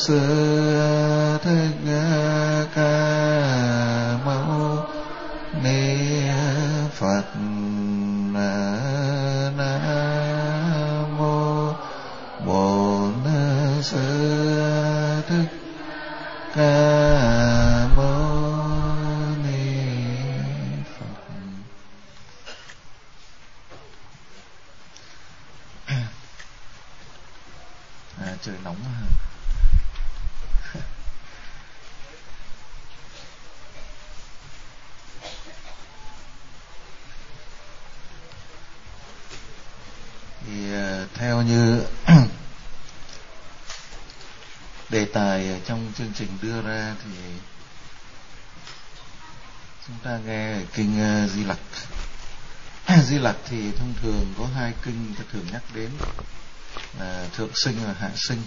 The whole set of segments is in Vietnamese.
Sư Thích Ca Mâu Ni Phật. Nam mô Bổn Sư Thích Ca Mâu Ni Phật. Trời nóng hả? Thì theo như đề tài trong chương trình đưa ra thì chúng ta nghe ở kinh Di Lặc. Di Lặc thì thông thường có hai kinh ta thường nhắc đến là thượng sinh và hạ sinh.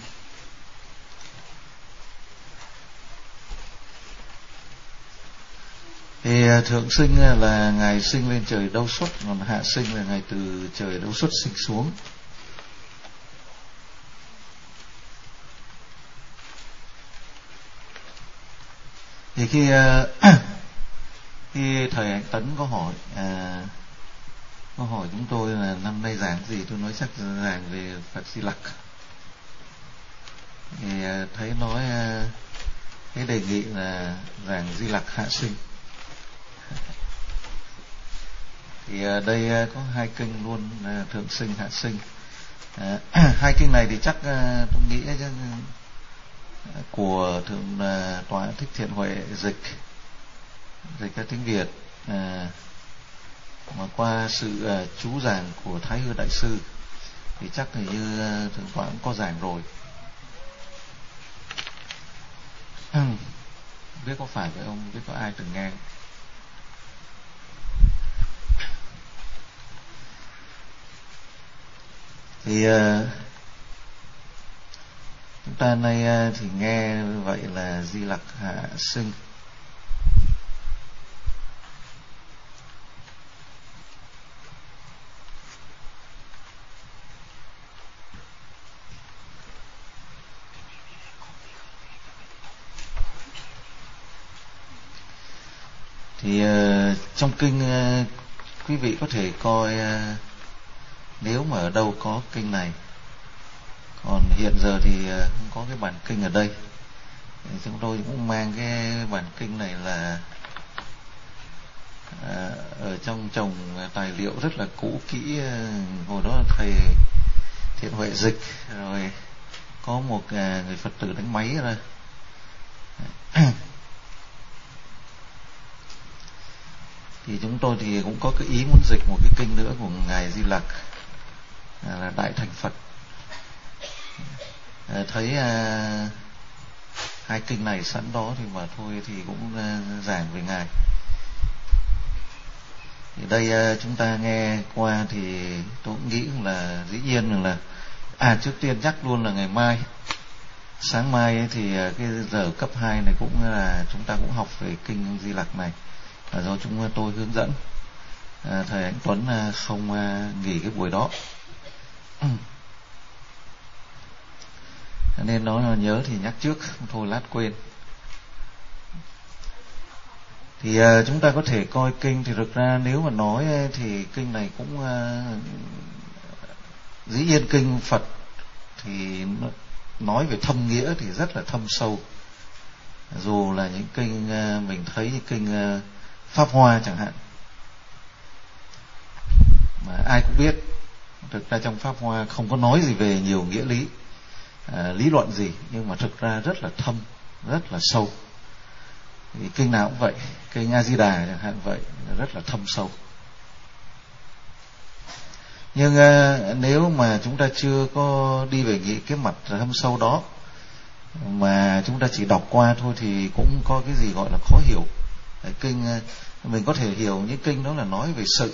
Thì thượng sinh là ngài sinh lên trời Đâu Xuất, còn hạ sinh là ngài từ trời Đâu Xuất sinh xuống. Thì khi thầy Hạnh Tấn có hỏi chúng tôi là năm nay giảng gì, tôi nói chắc giảng về Phật Di Lặc. Thì thấy nói cái đề nghị là giảng Di Lặc hạ sinh. Thì ở đây có hai kinh luôn, thượng sinh hạ sinh. Hai kinh này thì chắc tôi nghĩ của thượng tọa Thích Thiện Huệ dịch ra tiếng Việt, mà qua sự chú giảng của Thái Hư Đại Sư thì chắc thì như thượng tọa cũng có giảng rồi. Biết có phải vậy không, biết có ai từng nghe. Thì chúng ta nay thì nghe vậy là Di Lặc hạ sinh. Thì trong kinh quý vị có thể coi nếu mà ở đâu có kinh này. Còn hiện giờ thì không có cái bản kinh ở đây. Thì chúng tôi cũng mang cái bản kinh này là ở trong chồng tài liệu rất là cũ kỹ. Hồi đó thầy Thiện Huệ dịch, rồi có một người Phật tử đánh máy ra. Thì chúng tôi thì cũng có cái ý muốn dịch một cái kinh nữa của ngài Di Lặc là Đại Thành Phật. Thấy hai kinh này sẵn đó thì mà thôi thì cũng giảng về ngài. Thì đây chúng ta nghe qua thì tôi cũng nghĩ là dĩ nhiên là trước tiên nhắc luôn là ngày mai, sáng mai ấy, thì cái giờ cấp 2 này cũng là chúng ta cũng học về kinh Di Lặc này, là do chúng tôi hướng dẫn. Thầy Anh Tuấn không nghỉ cái buổi đó, nên nói là nhớ thì nhắc trước, thôi lát quên. Thì chúng ta có thể coi kinh, thì thực ra nếu mà nói thì kinh này cũng dĩ nhiên kinh Phật thì nói về thâm nghĩa thì rất là thâm sâu. Dù là những kinh mình thấy như kinh Pháp Hoa chẳng hạn, mà ai cũng biết thực ra trong Pháp Hoa không có nói gì về nhiều nghĩa lý, lý luận gì, nhưng mà thực ra rất là thâm, rất là sâu. Thì kinh nào cũng vậy, kinh A Di Đà chẳng hạn vậy, rất là thâm sâu. Nhưng nếu mà chúng ta chưa có đi về nghĩ cái mặt thâm sâu đó, mà chúng ta chỉ đọc qua thôi thì cũng có cái gì gọi là khó hiểu. Kinh mình có thể hiểu những kinh đó là nói về sự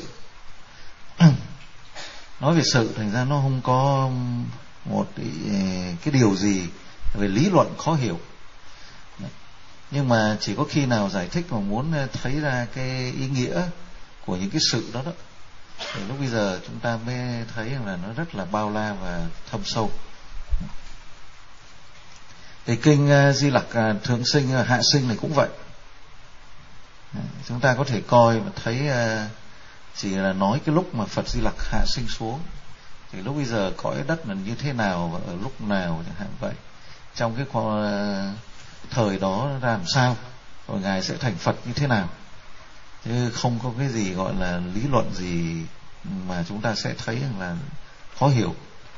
nói về sự, thành ra nó không có một cái điều gì về lý luận khó hiểu. Nhưng mà chỉ có khi nào giải thích mà muốn thấy ra cái ý nghĩa của những cái sự đó thì lúc bây giờ chúng ta mới thấy rằng là nó rất là bao la và thâm sâu. Cái kinh Di Lặc Thượng Sinh Hạ Sinh này cũng vậy. Chúng ta có thể coi và thấy chỉ là nói cái lúc mà Phật Di Lặc hạ sinh xuống thì lúc bây giờ cõi đất là như thế nào và ở lúc nào chẳng hạn vậy, trong cái thời đó ra làm sao, rồi Ngài sẽ thành Phật như thế nào, chứ không có cái gì gọi là lý luận gì mà chúng ta sẽ thấy là khó hiểu.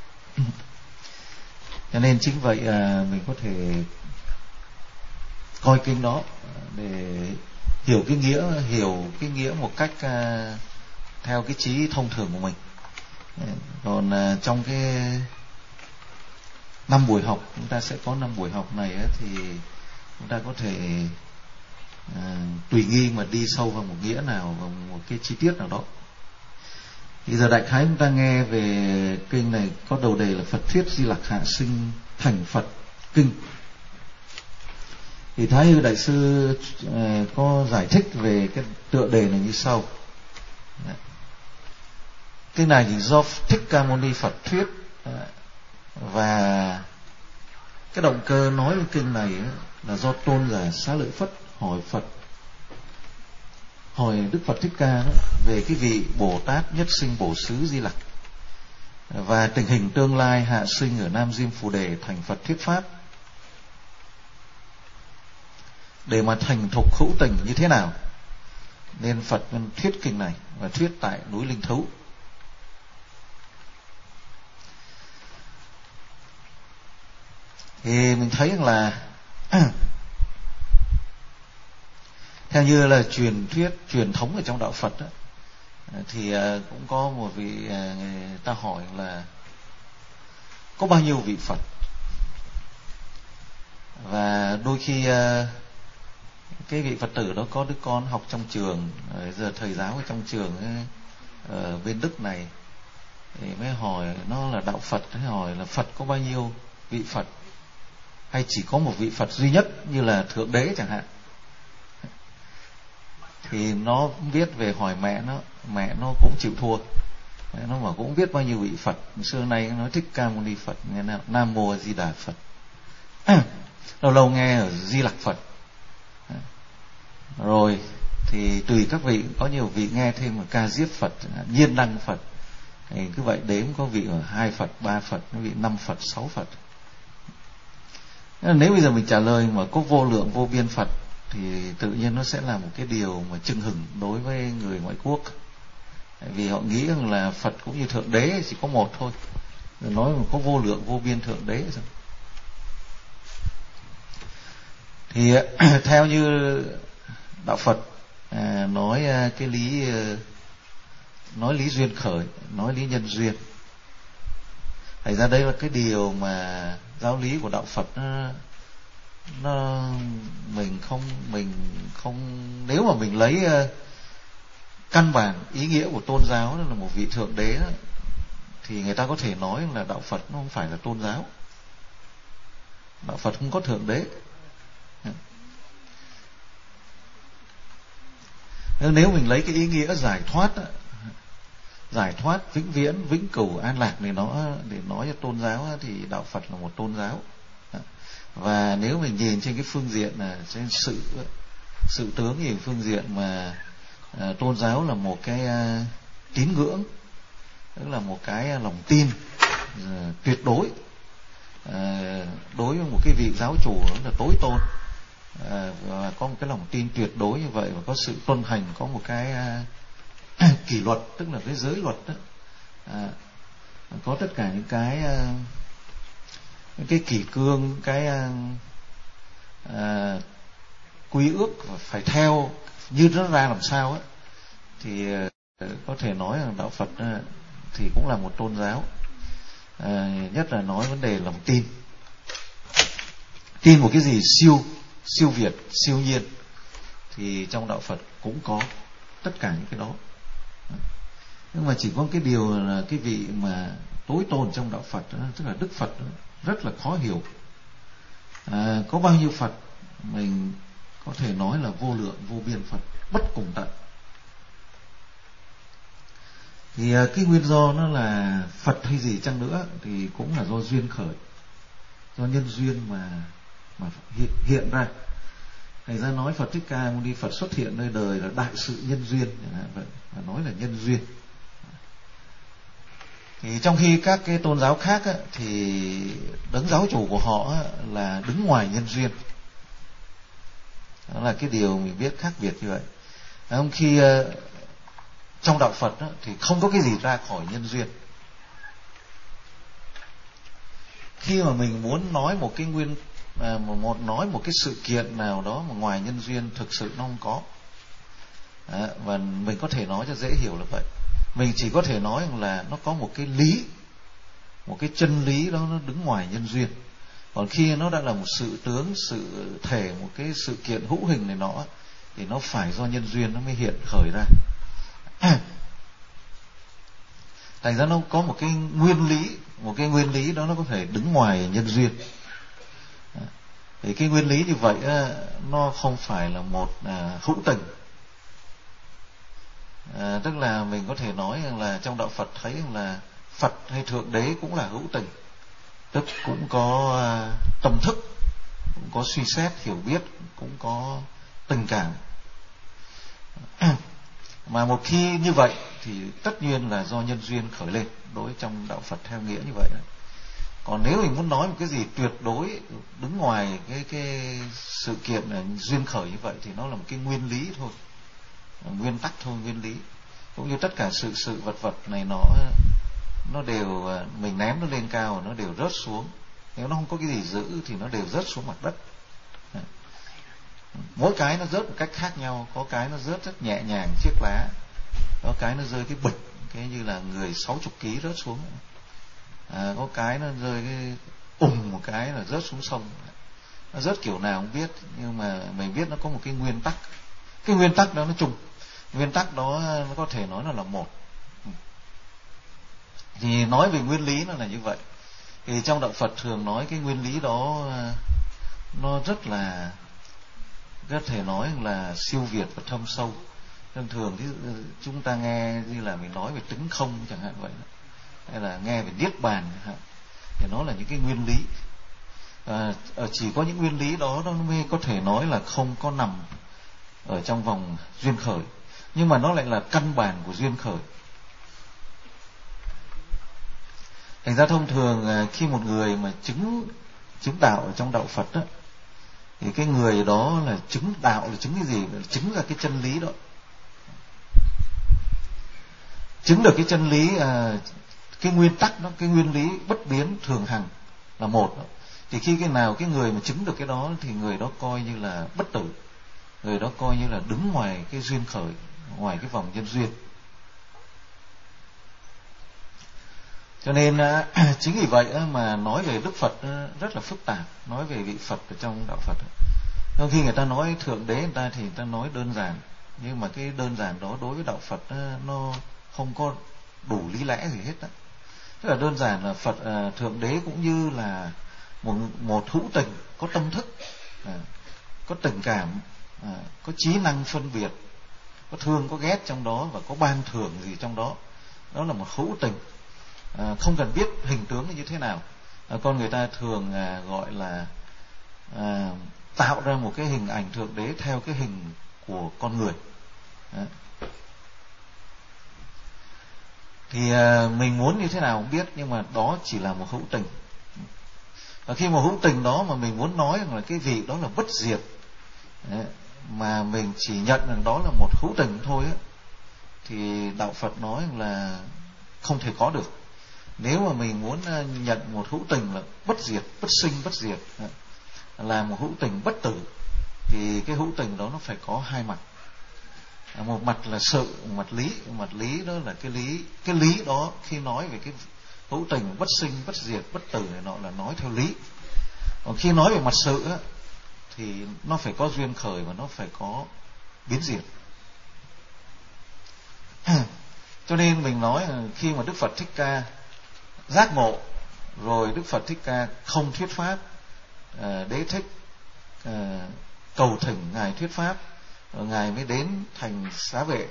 Cho nên chính vậy mình có thể coi kinh đó để hiểu cái nghĩa một cách theo cái trí thông thường của mình. Còn trong cái 5 buổi học, chúng ta sẽ có 5 buổi học này thì chúng ta có thể tùy nghi mà đi sâu vào một nghĩa nào, vào một cái chi tiết nào đó. Thì giờ đại khái chúng ta nghe về kinh này có đầu đề là Phật thuyết Di Lặc hạ sinh thành Phật kinh. Thì Thái Hư Đại Sư có giải thích về cái tựa đề này như sau. Cái này thì do Thích Ca Mâu Ni Phật thuyết, và cái động cơ nói cái kinh này là do Tôn giả Xá Lợi Phất hỏi Đức Phật Thích Ca về cái vị Bồ Tát nhất sinh bổ xứ Di Lặc và tình hình tương lai hạ sinh ở Nam Diêm Phù Đề thành Phật thuyết pháp, để mà thành thục hữu tình như thế nào, nên Phật thuyết kinh này và thuyết tại núi Linh Thú. Thì mình thấy rằng là theo như là truyền thống ở trong đạo Phật đó, thì cũng có một vị người ta hỏi là có bao nhiêu vị Phật, và đôi khi cái vị Phật tử đó có đứa con học trong trường, giờ thầy giáo ở trong trường ở bên Đức này thì mới hỏi nó là đạo Phật, mới hỏi là Phật có bao nhiêu vị Phật, hay chỉ có một vị Phật duy nhất như là Thượng Đế chẳng hạn. Thì nó biết về hỏi mẹ nó cũng chịu thua, nó mà cũng biết bao nhiêu vị Phật. Xưa nay nó Thích Ca Mâu Ni Phật, nghe nào Nam Mô A Di Đà Phật, lâu lâu nghe ở Di Lặc Phật. Rồi thì tùy các vị, có nhiều vị nghe thêm một Ca Diếp Phật, Nhiên Đăng Phật, thì cứ vậy đếm có vị ở 2 Phật, 3 Phật, có vị 5 Phật, 6 Phật. Nếu bây giờ mình trả lời mà có vô lượng vô biên Phật thì tự nhiên nó sẽ là một cái điều mà chưng hửng đối với người ngoại quốc, vì họ nghĩ rằng là Phật cũng như Thượng Đế chỉ có một thôi, rồi nói mà có vô lượng vô biên Thượng Đế rồi. Thì theo như đạo Phật nói cái nói lý duyên khởi, nói lý nhân duyên, thành ra đây là cái điều mà giáo lý của đạo Phật mình không nếu mà mình lấy căn bản ý nghĩa của tôn giáo đó là một vị Thượng Đế đó, thì người ta có thể nói là đạo Phật nó không phải là tôn giáo. Đạo Phật không có Thượng Đế. Nếu mình lấy cái ý nghĩa giải thoát vĩnh viễn, vĩnh cửu, an lạc này để nói cho tôn giáo thì đạo Phật là một tôn giáo. Và nếu mình nhìn trên cái phương diện là trên sự tướng, nhìn phương diện mà tôn giáo là một cái tín ngưỡng, tức là một cái lòng tin tuyệt đối đối với một cái vị giáo chủ là tối tôn, và có một cái lòng tin tuyệt đối như vậy, và có sự tuân hành, có một cái kỷ luật, tức là cái giới luật đó, có tất cả những cái kỷ cương, cái quy ước phải theo như nó ra làm sao á, thì có thể nói rằng đạo Phật thì cũng là một tôn giáo. Nhất là nói vấn đề lòng tin một cái gì siêu việt, siêu nhiên, thì trong đạo Phật cũng có tất cả những cái đó. Nhưng mà chỉ có cái điều là cái vị mà tối tôn trong đạo Phật đó, tức là Đức Phật đó, rất là khó hiểu. Có bao nhiêu Phật, mình có thể nói là vô lượng vô biên Phật, bất cùng tận. Thì cái nguyên do nó là Phật hay gì chăng nữa thì cũng là do duyên khởi, do nhân duyên mà mà hiện ra. Thầy ra nói Phật Thích Ca Mâu Ni Phật xuất hiện nơi đời là đại sự nhân duyên, vậy mà nói là nhân duyên. Thì trong khi các cái tôn giáo khác á, thì đấng giáo chủ của họ á, là đứng ngoài nhân duyên. Đó là cái điều mình biết khác biệt như vậy. Trong khi trong đạo Phật á, thì không có cái gì ra khỏi nhân duyên. Khi mà mình muốn nói một cái nói một cái sự kiện nào đó mà ngoài nhân duyên, thực sự nó không có. Và mình có thể nói cho dễ hiểu là vậy. Mình chỉ có thể nói là nó có một cái lý, một cái chân lý đó nó đứng ngoài nhân duyên. Còn khi nó đã là một sự tướng, sự thể, một cái sự kiện hữu hình này nọ, thì nó phải do nhân duyên nó mới hiện khởi ra. Thành ra nó có một cái nguyên lý đó nó có thể đứng ngoài nhân duyên. Thì cái nguyên lý như vậy nó không phải là một hữu tình. Tức là mình có thể nói rằng là trong đạo Phật thấy rằng là Phật hay Thượng Đế cũng là hữu tình, tức cũng có tâm thức, cũng có suy xét hiểu biết, cũng có tình cảm. Mà một khi như vậy thì tất nhiên là do nhân duyên khởi lên, đối trong đạo Phật theo nghĩa như vậy. Còn nếu mình muốn nói một cái gì tuyệt đối đứng ngoài cái sự kiện duyên khởi như vậy thì nó là một cái nguyên lý thôi, nguyên tắc thôi, nguyên lý. Cũng như tất cả sự vật này nó đều mình ném nó lên cao nó đều rớt xuống. Nếu nó không có cái gì giữ thì nó đều rớt xuống mặt đất. Mỗi cái nó rớt một cách khác nhau. Có cái nó rớt rất nhẹ nhàng, chiếc lá. Có cái nó rơi cái bịch, cái như là người 60 kg rớt xuống. Có cái nó rơi cái một cái là rớt xuống sông. Nó rớt kiểu nào không biết, nhưng mà mình biết nó có một cái nguyên tắc. Cái nguyên tắc đó nó chung. Nguyên tắc đó nó có thể nói là một. Thì nói về nguyên lý nó là như vậy. Thì trong đạo Phật thường nói cái nguyên lý đó nó rất là, có thể nói là siêu việt và thâm sâu. Thường thì chúng ta nghe như là mình nói về tính không chẳng hạn vậy, hay là nghe về niết bàn chẳng hạn, thì nó là những cái nguyên lý. Chỉ có những nguyên lý đó nó mới có thể nói là không có nằm ở trong vòng duyên khởi, nhưng mà nó lại là căn bản của duyên khởi. Thành ra thông thường khi một người mà chứng đạo ở trong đạo Phật đó, thì cái người đó là chứng đạo là chứng cái gì? Là chứng ra cái chân lý đó, chứng được cái chân lý, cái nguyên tắc đó, cái nguyên lý bất biến thường hằng là một đó. Thì khi cái nào cái người mà chứng được cái đó thì người đó coi như là bất tử, người đó coi như là đứng ngoài cái duyên khởi, ngoài cái vòng nhân duyên. Cho nên chính vì vậy mà nói về Đức Phật rất là phức tạp, nói về vị Phật ở trong đạo Phật. Đôi khi người ta nói Thượng Đế người ta thì người ta nói đơn giản, nhưng mà cái đơn giản đó đối với đạo Phật nó không có đủ lý lẽ gì hết đó. Tức là đơn giản là Phật Thượng Đế cũng như là một hữu tình, có tâm thức, có tình cảm, có trí năng phân biệt, có thương có ghét trong đó, và có ban thưởng gì trong đó. Đó là một hữu tình, không cần biết hình tướng như thế nào. Con người ta thường gọi là tạo ra một cái hình ảnh Thượng Đế theo cái hình của con người. Thì mình muốn như thế nào không biết, nhưng mà đó chỉ là một hữu tình. Và khi một hữu tình đó mà mình muốn nói rằng là cái vị đó là bất diệt, mà mình chỉ nhận rằng đó là một hữu tình thôi á, thì đạo Phật nói là không thể có được. Nếu mà mình muốn nhận một hữu tình là bất diệt, bất sinh bất diệt, là một hữu tình bất tử, thì cái hữu tình đó nó phải có hai mặt. Một mặt là sự, một mặt lý đó là cái lý đó. Khi nói về cái hữu tình bất sinh bất diệt bất tử này nọ là nói theo lý. Còn khi nói về mặt sự á, thì nó phải có duyên khởi và nó phải có biến diệt. Cho nên mình nói là khi mà Đức Phật Thích Ca giác ngộ rồi, Đức Phật Thích Ca không thuyết pháp, Đế Thích cầu thỉnh Ngài thuyết pháp, rồi Ngài mới đến thành Xá Vệ,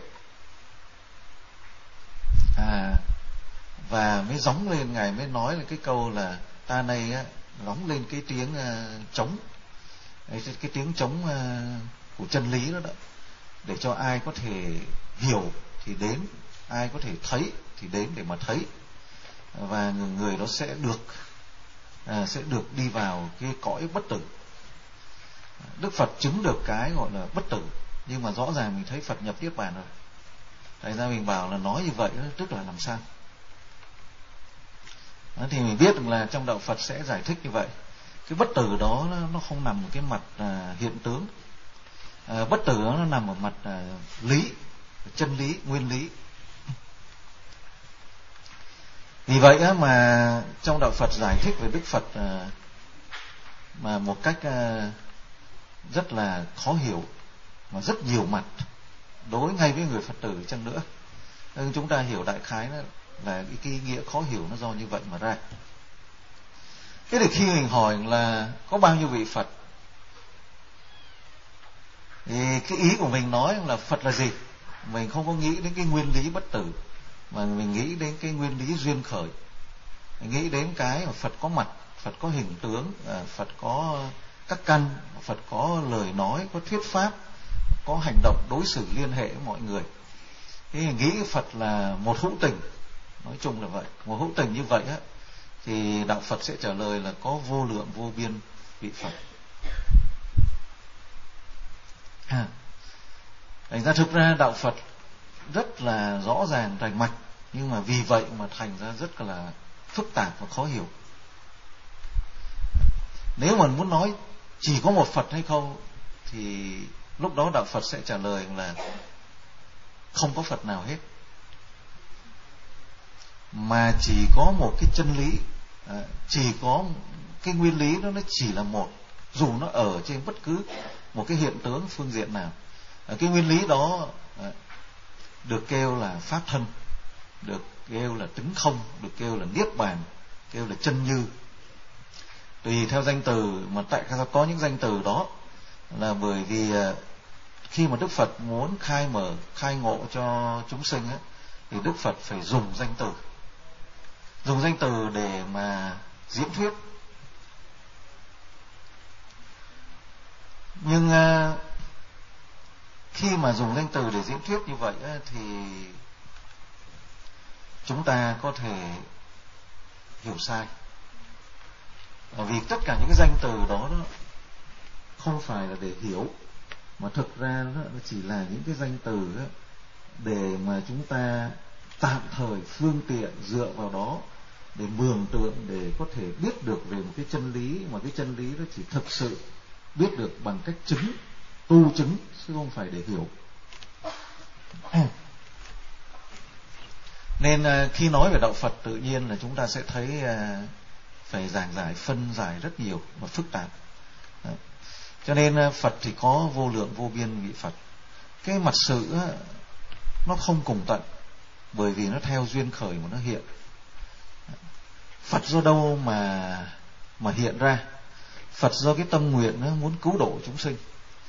và mới gióng lên. Ngài mới nói là cái câu là ta này á, gióng lên cái tiếng trống, cái tiếng trống của chân lý đó, để cho ai có thể hiểu thì đến, ai có thể thấy thì đến để mà thấy, và người đó sẽ được đi vào cái cõi bất tử. Đức Phật chứng được cái gọi là bất tử, nhưng mà rõ ràng mình thấy Phật nhập niết bàn rồi. Tại ra mình bảo là nói như vậy đó, tức là làm sao? Đó, thì mình biết là trong đạo Phật sẽ giải thích như vậy. Cái bất tử đó nó không nằm ở cái mặt hiện tướng. Bất tử đó nó nằm ở mặt lý, chân lý, nguyên lý. Vì vậy á, mà trong đạo Phật giải thích về Đức Phật mà một cách rất là khó hiểu, mà rất nhiều mặt đối ngay với người Phật tử chăng nữa. Nhưng chúng ta hiểu đại khái đó là cái ý nghĩa khó hiểu nó do như vậy mà ra. Thế thì khi mình hỏi là có bao nhiêu vị Phật, thì cái ý của mình nói là Phật là gì? Mình không có nghĩ đến cái nguyên lý bất tử, mà mình nghĩ đến cái nguyên lý duyên khởi. Mình nghĩ đến cái mà Phật có mặt, Phật có hình tướng, Phật có các căn, Phật có lời nói, có thuyết pháp, có hành động đối xử liên hệ với mọi người. Thế mình nghĩ Phật là một hữu tình, nói chung là vậy. Một hữu tình như vậy á, thì đạo Phật sẽ trả lời là có vô lượng vô biên vị Phật. Thành ra thực ra đạo Phật rất là rõ ràng rành mạch, nhưng mà vì vậy mà thành ra rất là phức tạp và khó hiểu. Nếu mà muốn nói chỉ có một Phật hay không, thì lúc đó đạo Phật sẽ trả lời là không có Phật nào hết, mà chỉ có một cái chân lý, chỉ có cái nguyên lý đó, nó chỉ là một, dù nó ở trên bất cứ một cái hiện tướng phương diện nào. Cái nguyên lý đó được kêu là pháp thân, được kêu là tính không, được kêu là niết bàn, kêu là chân như, tùy theo danh từ. Mà tại sao có những danh từ đó là bởi vì khi mà Đức Phật muốn khai ngộ cho chúng sinh ấy, thì Đức Phật phải dùng danh từ để mà diễn thuyết. Nhưng khi mà dùng danh từ để diễn thuyết như vậy ấy, thì chúng ta có thể hiểu sai. Vì tất cả những cái danh từ đó không phải là để hiểu, mà thực ra nó chỉ là những cái danh từ để mà chúng ta tạm thời phương tiện dựa vào đó để mường tượng, để có thể biết được về một cái chân lý, mà cái chân lý đó chỉ thực sự biết được bằng cách tu chứng, chứ không phải để hiểu. Nên khi nói về đạo Phật, tự nhiên là chúng ta sẽ thấy phải giảng giải, phân giải rất nhiều và phức tạp. Cho nên Phật thì có vô lượng vô biên vị Phật. Cái mặt sự nó không cùng tận, bởi vì nó theo duyên khởi mà nó hiện. Phật do đâu mà hiện ra? Phật do cái tâm nguyện nó muốn cứu độ chúng sinh,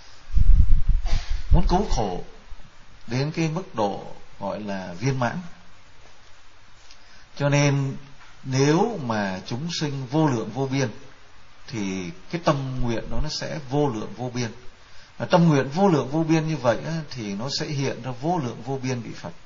muốn cứu khổ đến cái mức độ gọi là viên mãn. Cho nên nếu mà chúng sinh vô lượng vô biên, thì cái tâm nguyện đó nó sẽ vô lượng vô biên. Và tâm nguyện vô lượng vô biên như vậy thì nó sẽ hiện ra vô lượng vô biên vị Phật.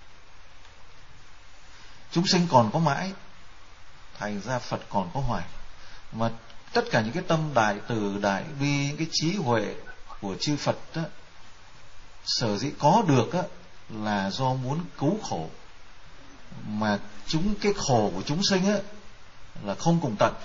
Chúng sinh còn có mãi, thành ra Phật còn có hoài. Mà tất cả những cái tâm đại từ, đại bi, những cái trí huệ của chư Phật sở dĩ có được là do muốn cứu khổ. Mà cái khổ của chúng sinh là không cùng tận.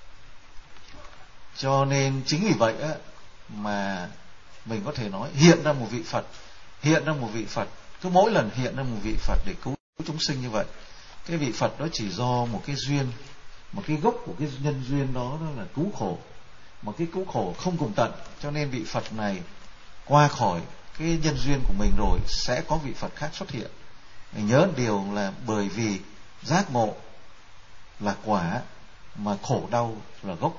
Cho nên chính vì vậy mà mình có thể nói hiện ra một vị Phật, hiện ra một vị Phật, cứ mỗi lần hiện ra một vị Phật để cứu chúng sinh như vậy. Cái vị Phật đó chỉ do một cái duyên, một cái gốc của cái nhân duyên đó là cứu khổ, một cái cứu khổ không cùng tận. Cho nên vị Phật này qua khỏi cái nhân duyên của mình rồi, sẽ có vị Phật khác xuất hiện. Mình nhớ điều là bởi vì giác ngộ là quả, mà khổ đau là gốc.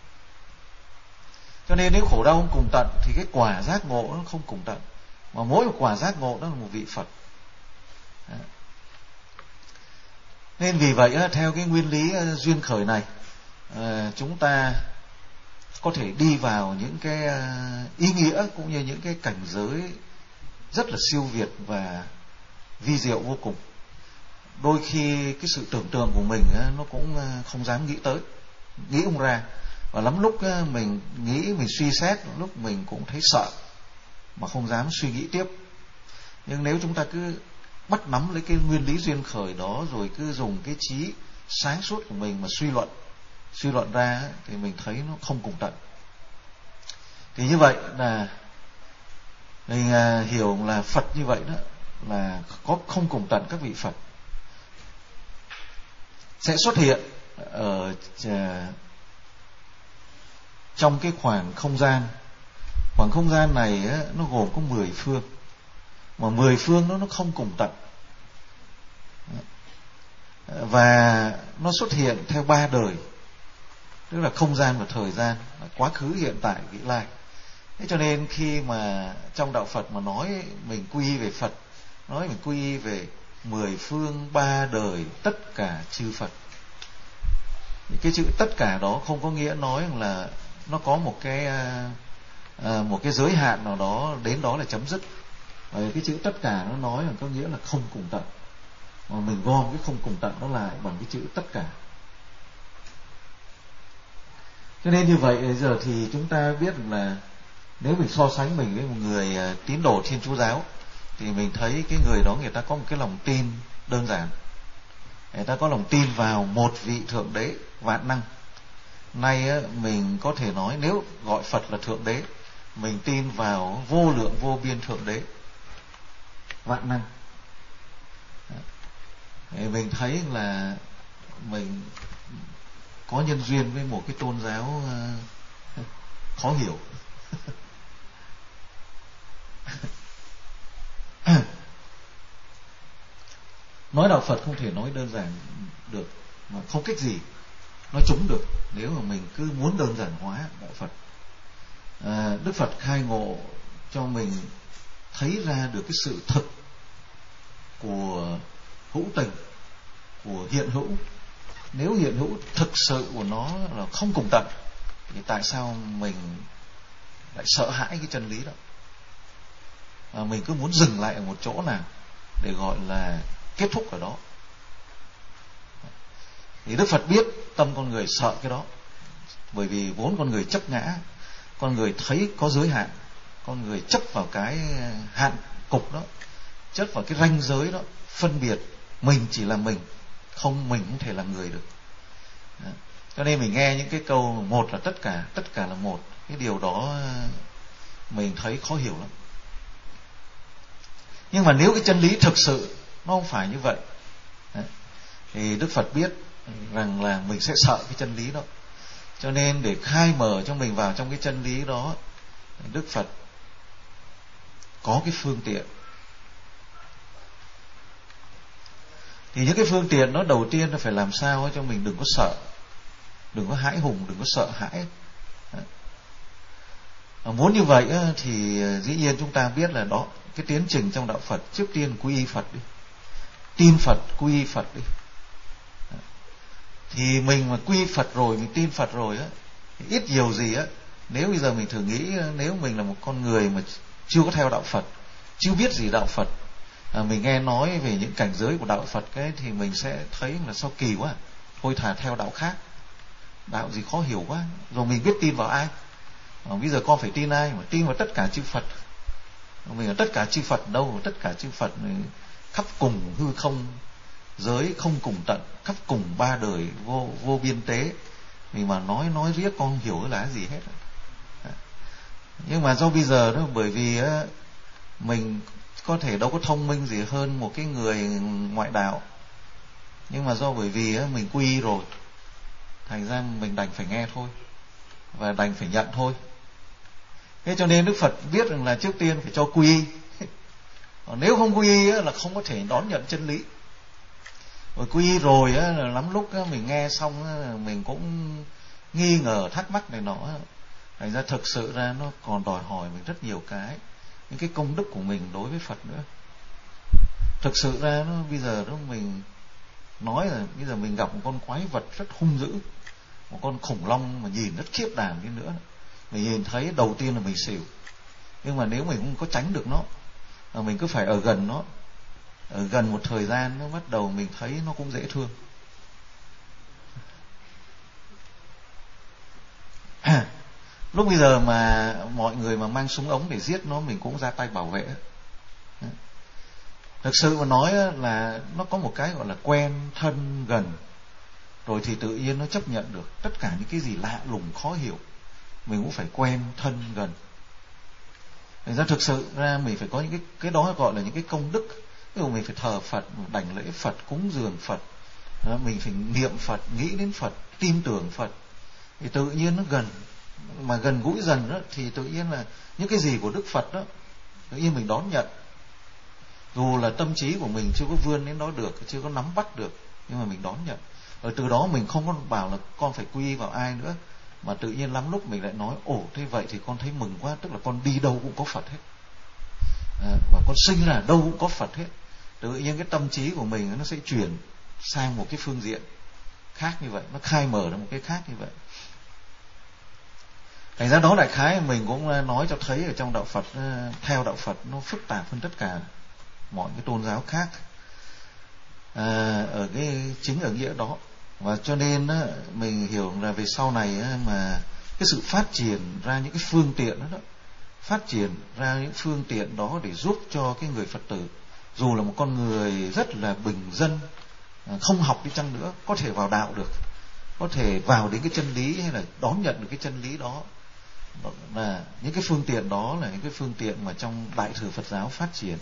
Cho nên nếu khổ đau không cùng tận, thì cái quả giác ngộ nó không cùng tận. Mà mỗi một quả giác ngộ đó là một vị Phật. Nên vì vậy theo cái nguyên lý duyên khởi này, chúng ta có thể đi vào những cái ý nghĩa cũng như những cái cảnh giới rất là siêu việt và vi diệu vô cùng. Đôi khi cái sự tưởng tượng của mình nó cũng không dám nghĩ tới, nghĩ không ra. Và lắm lúc mình nghĩ, mình suy xét, lúc mình cũng thấy sợ mà không dám suy nghĩ tiếp. Nhưng nếu chúng ta cứ bắt nắm lấy cái nguyên lý duyên khởi đó, rồi cứ dùng cái trí sáng suốt của mình mà suy luận ra, thì mình thấy nó không cùng tận. Thì như vậy là mình hiểu là Phật như vậy đó, là có không cùng tận các vị Phật sẽ xuất hiện ở trong cái khoảng không gian. Khoảng không gian này nó gồm có 10 phương, mà 10 phương nó không cùng tận, và nó xuất hiện theo 3 đời, tức là không gian và thời gian, quá khứ, hiện tại, vị lai. Thế cho nên khi mà trong đạo Phật mà nói mình quy y về Phật, nói mình quy y về 10 phương 3 đời tất cả chư Phật, cái chữ tất cả đó không có nghĩa nói là nó có một cái giới hạn nào đó, đến đó là chấm dứt. Cái chữ tất cả nó nói là có nghĩa là không cùng tận, mà mình gom cái không cùng tận đó lại bằng cái chữ tất cả. Cho nên như vậy giờ thì chúng ta biết là nếu mình so sánh mình với một người tín đồ Thiên Chúa giáo, thì mình thấy cái người đó người ta có một cái lòng tin đơn giản. Người ta có lòng tin vào một vị Thượng Đế vạn năng. Nay mình có thể nói nếu gọi Phật là Thượng Đế, mình tin vào vô lượng vô biên Thượng Đế vạn năng. Mình thấy là mình có nhân duyên với một cái tôn giáo khó hiểu. Nói đạo Phật không thể nói đơn giản được, mà không cách gì nói trúng được nếu mà mình cứ muốn đơn giản hóa đạo Phật. Đức Phật khai ngộ cho mình thấy ra được cái sự thực của hữu tình, của hiện hữu. Nếu hiện hữu thực sự của nó là không cùng tận, thì tại sao mình lại sợ hãi cái chân lý đó? Mình cứ muốn dừng lại ở một chỗ nào để gọi là kết thúc ở đó. Thì Đức Phật biết tâm con người sợ cái đó, bởi vì vốn con người chấp ngã, con người thấy có giới hạn, con người chấp vào cái hạn cục đó, chấp vào cái ranh giới đó, phân biệt mình chỉ là mình không thể là người được. Cho nên mình nghe những cái câu một là tất cả là một, cái điều đó mình thấy khó hiểu lắm. Nhưng mà nếu cái chân lý thực sự nó không phải như vậy, thì Đức Phật biết rằng là mình sẽ sợ cái chân lý đó. Cho nên để khai mở cho mình vào trong cái chân lý đó, Đức Phật có cái phương tiện. Thì những cái phương tiện đó đầu tiên là phải làm sao cho mình đừng có sợ, đừng có hãi hùng, đừng có sợ hãi. Muốn như vậy thì dĩ nhiên chúng ta biết là đó, cái tiến trình trong đạo Phật, trước tiên quy y Phật đi, tin Phật, quy y Phật đi. Thì mình mà quy Phật rồi, mình tin Phật rồi ít nhiều gì nếu bây giờ mình thử nghĩ, nếu mình là một con người mà chưa có theo đạo Phật, chưa biết gì đạo Phật, mình nghe nói về những cảnh giới của đạo Phật thì mình sẽ thấy là sao kỳ quá, thôi thà theo đạo khác, đạo gì khó hiểu quá. Rồi mình biết tin vào ai? Bây giờ con phải tin ai? Mà tin vào tất cả chư Phật. Mình ở tất cả chư Phật đâu? Tất cả chư Phật khắp cùng hư không giới không cùng tận, khắp cùng 3 đời vô biên tế. Mình mà nói riết con không hiểu là gì hết. Nhưng mà do bây giờ đó, bởi vì mình có thể đâu có thông minh gì hơn một cái người ngoại đạo, nhưng mà do bởi vì mình quy rồi, thành ra mình đành phải nghe thôi, và đành phải nhận thôi. Thế cho nên Đức Phật biết rằng là trước tiên phải cho quy. Nếu không quy là không có thể đón nhận chân lý. Rồi quy rồi là lắm lúc mình nghe xong mình cũng nghi ngờ, thắc mắc này nọ. Thành ra thực sự ra nó còn đòi hỏi mình rất nhiều những cái công đức của mình đối với Phật nữa. Thực sự ra bây giờ mình nói là bây giờ mình gặp một con quái vật rất hung dữ, một con khủng long mà nhìn rất khiếp đảm đi nữa, mình nhìn thấy đầu tiên là mình xỉu. Nhưng mà nếu mình không có tránh được nó, mà mình cứ phải ở gần nó, ở gần một thời gian, nó bắt đầu mình thấy nó cũng dễ thương. Lúc bây giờ mà mọi người mà mang súng ống để giết nó, mình cũng ra tay bảo vệ. Thực sự mà nói là nó có một cái gọi là quen thân gần, rồi thì tự nhiên nó chấp nhận được tất cả những cái gì lạ lùng khó hiểu, mình cũng phải quen thân gần. Thành ra thực sự ra mình phải có những cái đó gọi là những cái công đức. Ví dụ mình phải thờ Phật, đảnh lễ Phật, cúng dường Phật, mình phải niệm Phật, nghĩ đến Phật, tin tưởng Phật, thì tự nhiên nó gần. Mà gần gũi dần đó, thì tự nhiên là những cái gì của Đức Phật đó tự nhiên mình đón nhận. Dù là tâm trí của mình chưa có vươn đến đó được, chưa có nắm bắt được, nhưng mà mình đón nhận. Rồi từ đó mình không có bảo là con phải quy vào ai nữa, mà tự nhiên lắm lúc mình lại nói ồ thế vậy thì con thấy mừng quá, tức là con đi đâu cũng có Phật hết, và con sinh là đâu cũng có Phật hết. Tự nhiên cái tâm trí của mình nó sẽ chuyển sang một cái phương diện khác như vậy, nó khai mở ra một cái khác như vậy. Thành ra đó đại khái mình cũng nói cho thấy ở trong đạo Phật, theo đạo Phật nó phức tạp hơn tất cả mọi cái tôn giáo khác, ở cái chính ở nghĩa đó. Và cho nên mình hiểu là về sau này mà cái sự phát triển ra những cái phương tiện đó, phát triển ra những phương tiện đó để giúp cho cái người Phật tử, dù là một con người rất là bình dân, không học đi chăng nữa, có thể vào đạo được, có thể vào đến cái chân lý hay là đón nhận được cái chân lý đó. Là những cái phương tiện đó là những cái phương tiện mà trong Đại thừa Phật giáo phát triển.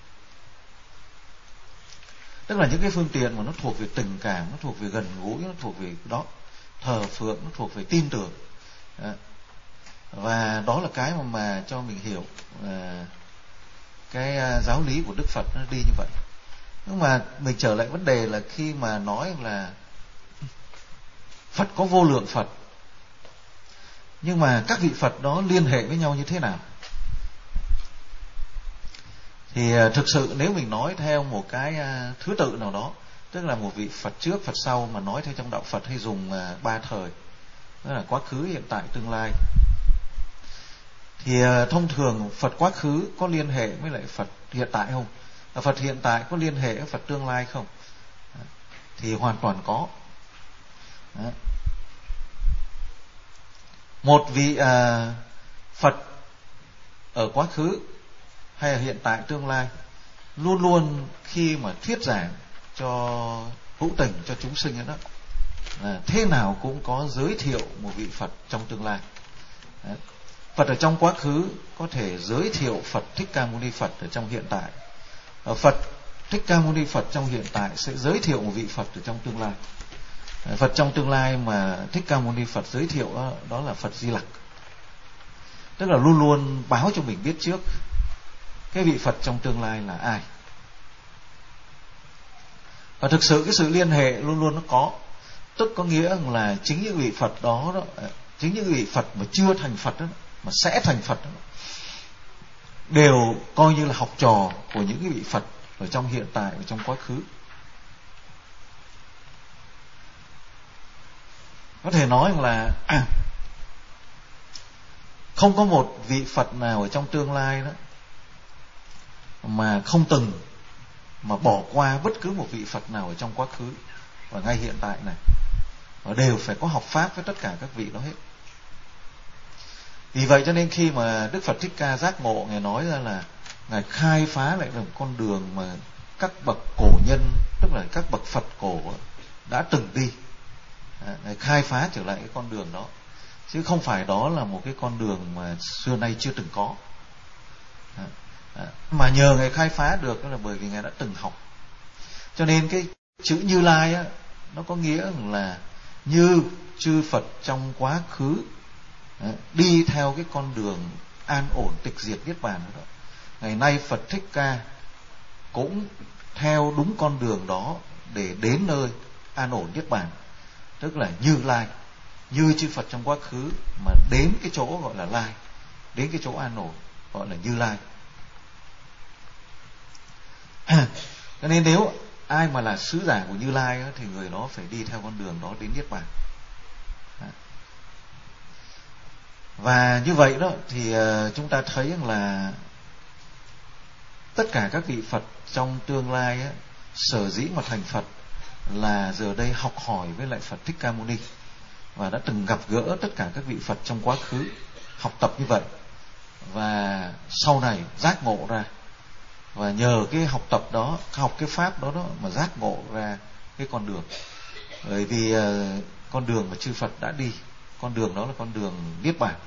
Tức là những cái phương tiện mà nó thuộc về tình cảm, nó thuộc về gần gũi, nó thuộc về đó thờ phượng, nó thuộc về tin tưởng. Và đó là cái mà cho mình hiểu cái giáo lý của Đức Phật nó đi như vậy. Nhưng mà mình trở lại vấn đề là khi mà nói là Phật có vô lượng Phật, nhưng mà các vị Phật đó liên hệ với nhau như thế nào? Thì thực sự nếu mình nói theo một cái thứ tự nào đó, tức là một vị Phật trước Phật sau, mà nói theo trong đạo Phật hay dùng ba thời, tức là quá khứ, hiện tại, tương lai. Thì thông thường Phật quá khứ có liên hệ với lại Phật hiện tại không? Phật hiện tại có liên hệ với Phật tương lai không? Thì hoàn toàn có. Một vị Phật ở quá khứ hay là hiện tại tương lai, luôn luôn khi mà thuyết giảng cho hữu tình, cho chúng sinh đó, thế nào cũng có giới thiệu một vị Phật trong tương lai. Phật ở trong quá khứ có thể giới thiệu Phật Thích Ca Mâu Ni Phật ở trong hiện tại. Phật Thích Ca Mâu Ni Phật trong hiện tại sẽ giới thiệu một vị Phật ở trong tương lai. Phật trong tương lai mà Thích Ca Mâu Ni Phật giới thiệu đó là Phật Di Lặc. Tức là luôn luôn báo cho mình biết trước cái vị Phật trong tương lai là ai. Và thực sự cái sự liên hệ luôn luôn nó có. Tức có nghĩa là chính những vị Phật đó, chính những vị Phật mà chưa thành Phật đó, mà sẽ thành Phật đó, đều coi như là học trò của những cái vị Phật ở trong hiện tại và trong quá khứ. Có thể nói là không có một vị Phật nào ở trong tương lai đó mà không từng mà bỏ qua bất cứ một vị Phật nào ở trong quá khứ và ngay hiện tại này, và đều phải có học pháp với tất cả các vị đó hết. Vì vậy cho nên khi mà Đức Phật Thích Ca giác ngộ, Ngài nói ra là Ngài khai phá lại một con đường mà các bậc cổ nhân, tức là các bậc Phật cổ đã từng đi. Ngài khai phá trở lại cái con đường đó, chứ không phải đó là một cái con đường mà xưa nay chưa từng có. Mà nhờ Ngài khai phá được đó là bởi vì Ngài đã từng học. Cho nên cái chữ Như Lai á, nó có nghĩa là như chư Phật trong quá khứ đi theo cái con đường an ổn tịch diệt niết bàn đó. Ngày nay Phật Thích Ca cũng theo đúng con đường đó để đến nơi an ổn niết bàn, tức là Như Lai, như chư Phật trong quá khứ mà đến cái chỗ gọi là Lai, đến cái chỗ an ổn gọi là Như Lai. Cho nên nếu ai mà là sứ giả của Như Lai thì người đó phải đi theo con đường đó đến niết bàn. Và như vậy đó thì chúng ta thấy là tất cả các vị Phật trong tương lai á, sở dĩ mà thành Phật là giờ đây học hỏi với lại Phật Thích Ca Mâu Ni, và đã từng gặp gỡ tất cả các vị Phật trong quá khứ, học tập như vậy, và sau này giác ngộ ra, và nhờ cái học tập đó, học cái pháp đó mà giác ngộ ra cái con đường. Bởi vì con đường mà chư Phật đã đi, con đường đó là con đường niết bàn.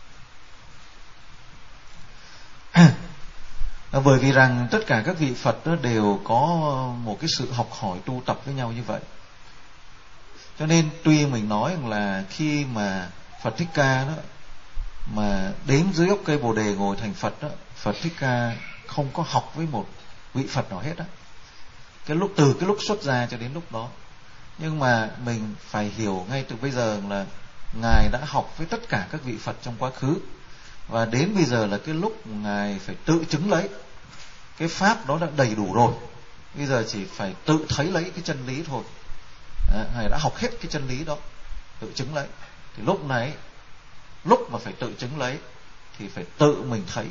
Bởi vì rằng tất cả các vị Phật đó đều có một cái sự học hỏi tu tập với nhau như vậy. Cho nên tuy mình nói là khi mà Phật Thích Ca đó mà đến dưới gốc cây Bồ Đề ngồi thành Phật đó, Phật Thích Ca không có học với một vị Phật nào hết đó. Từ cái lúc xuất gia cho đến lúc đó. Nhưng mà mình phải hiểu ngay từ bây giờ là Ngài đã học với tất cả các vị Phật trong quá khứ, và đến bây giờ là cái lúc Ngài phải tự chứng lấy. Cái pháp đó đã đầy đủ rồi, bây giờ chỉ phải tự thấy lấy cái chân lý thôi. Ngài đã học hết cái chân lý đó, tự chứng lấy. Thì lúc này, lúc mà phải tự chứng lấy thì phải tự mình thấy.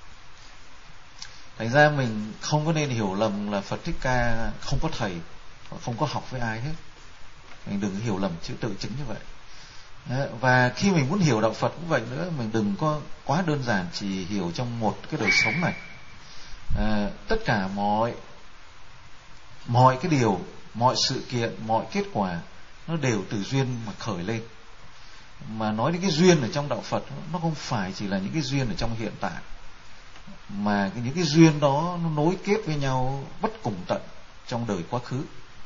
Thành ra mình không có nên hiểu lầm là Phật Thích Ca không có thầy, không có học với ai hết. Mình đừng hiểu lầm chữ tự chứng như vậy. Và khi mình muốn hiểu đạo Phật cũng vậy nữa, mình đừng có quá đơn giản chỉ hiểu trong một cái đời sống này. Tất cả mọi cái điều, mọi sự kiện, mọi kết quả nó đều từ duyên mà khởi lên. Mà nói đến cái duyên ở trong đạo Phật, nó không phải chỉ là những cái duyên ở trong hiện tại, mà những cái duyên đó nó nối kết với nhau bất cùng tận trong đời quá khứ.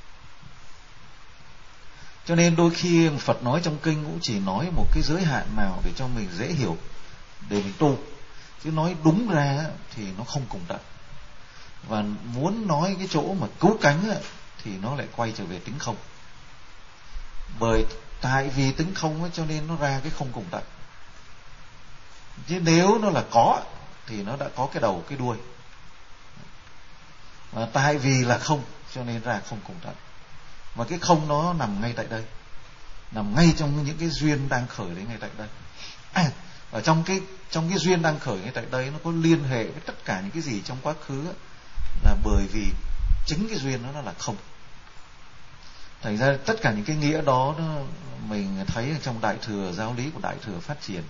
Cho nên đôi khi Phật nói trong kinh cũng chỉ nói một cái giới hạn nào để cho mình dễ hiểu, để mình tu. Chứ nói đúng ra thì nó không cùng tận. Và muốn nói cái chỗ mà cứu cánh thì nó lại quay trở về tính không. Bởi tại vì tính không cho nên nó ra cái không cùng tận. Chứ nếu nó là có thì nó đã có cái đầu cái đuôi. Và tại vì là không cho nên ra không cùng tận. Mà cái không nó nằm ngay tại đây, nằm ngay trong những cái duyên đang khởi đấy ngay tại đây. Ở trong cái duyên đang khởi ngay tại đây, nó có liên hệ với tất cả những cái gì trong quá khứ là bởi vì chính cái duyên đó nó là không. Thành ra tất cả những cái nghĩa đó mình thấy trong Đại Thừa, giáo lý của Đại Thừa phát triển.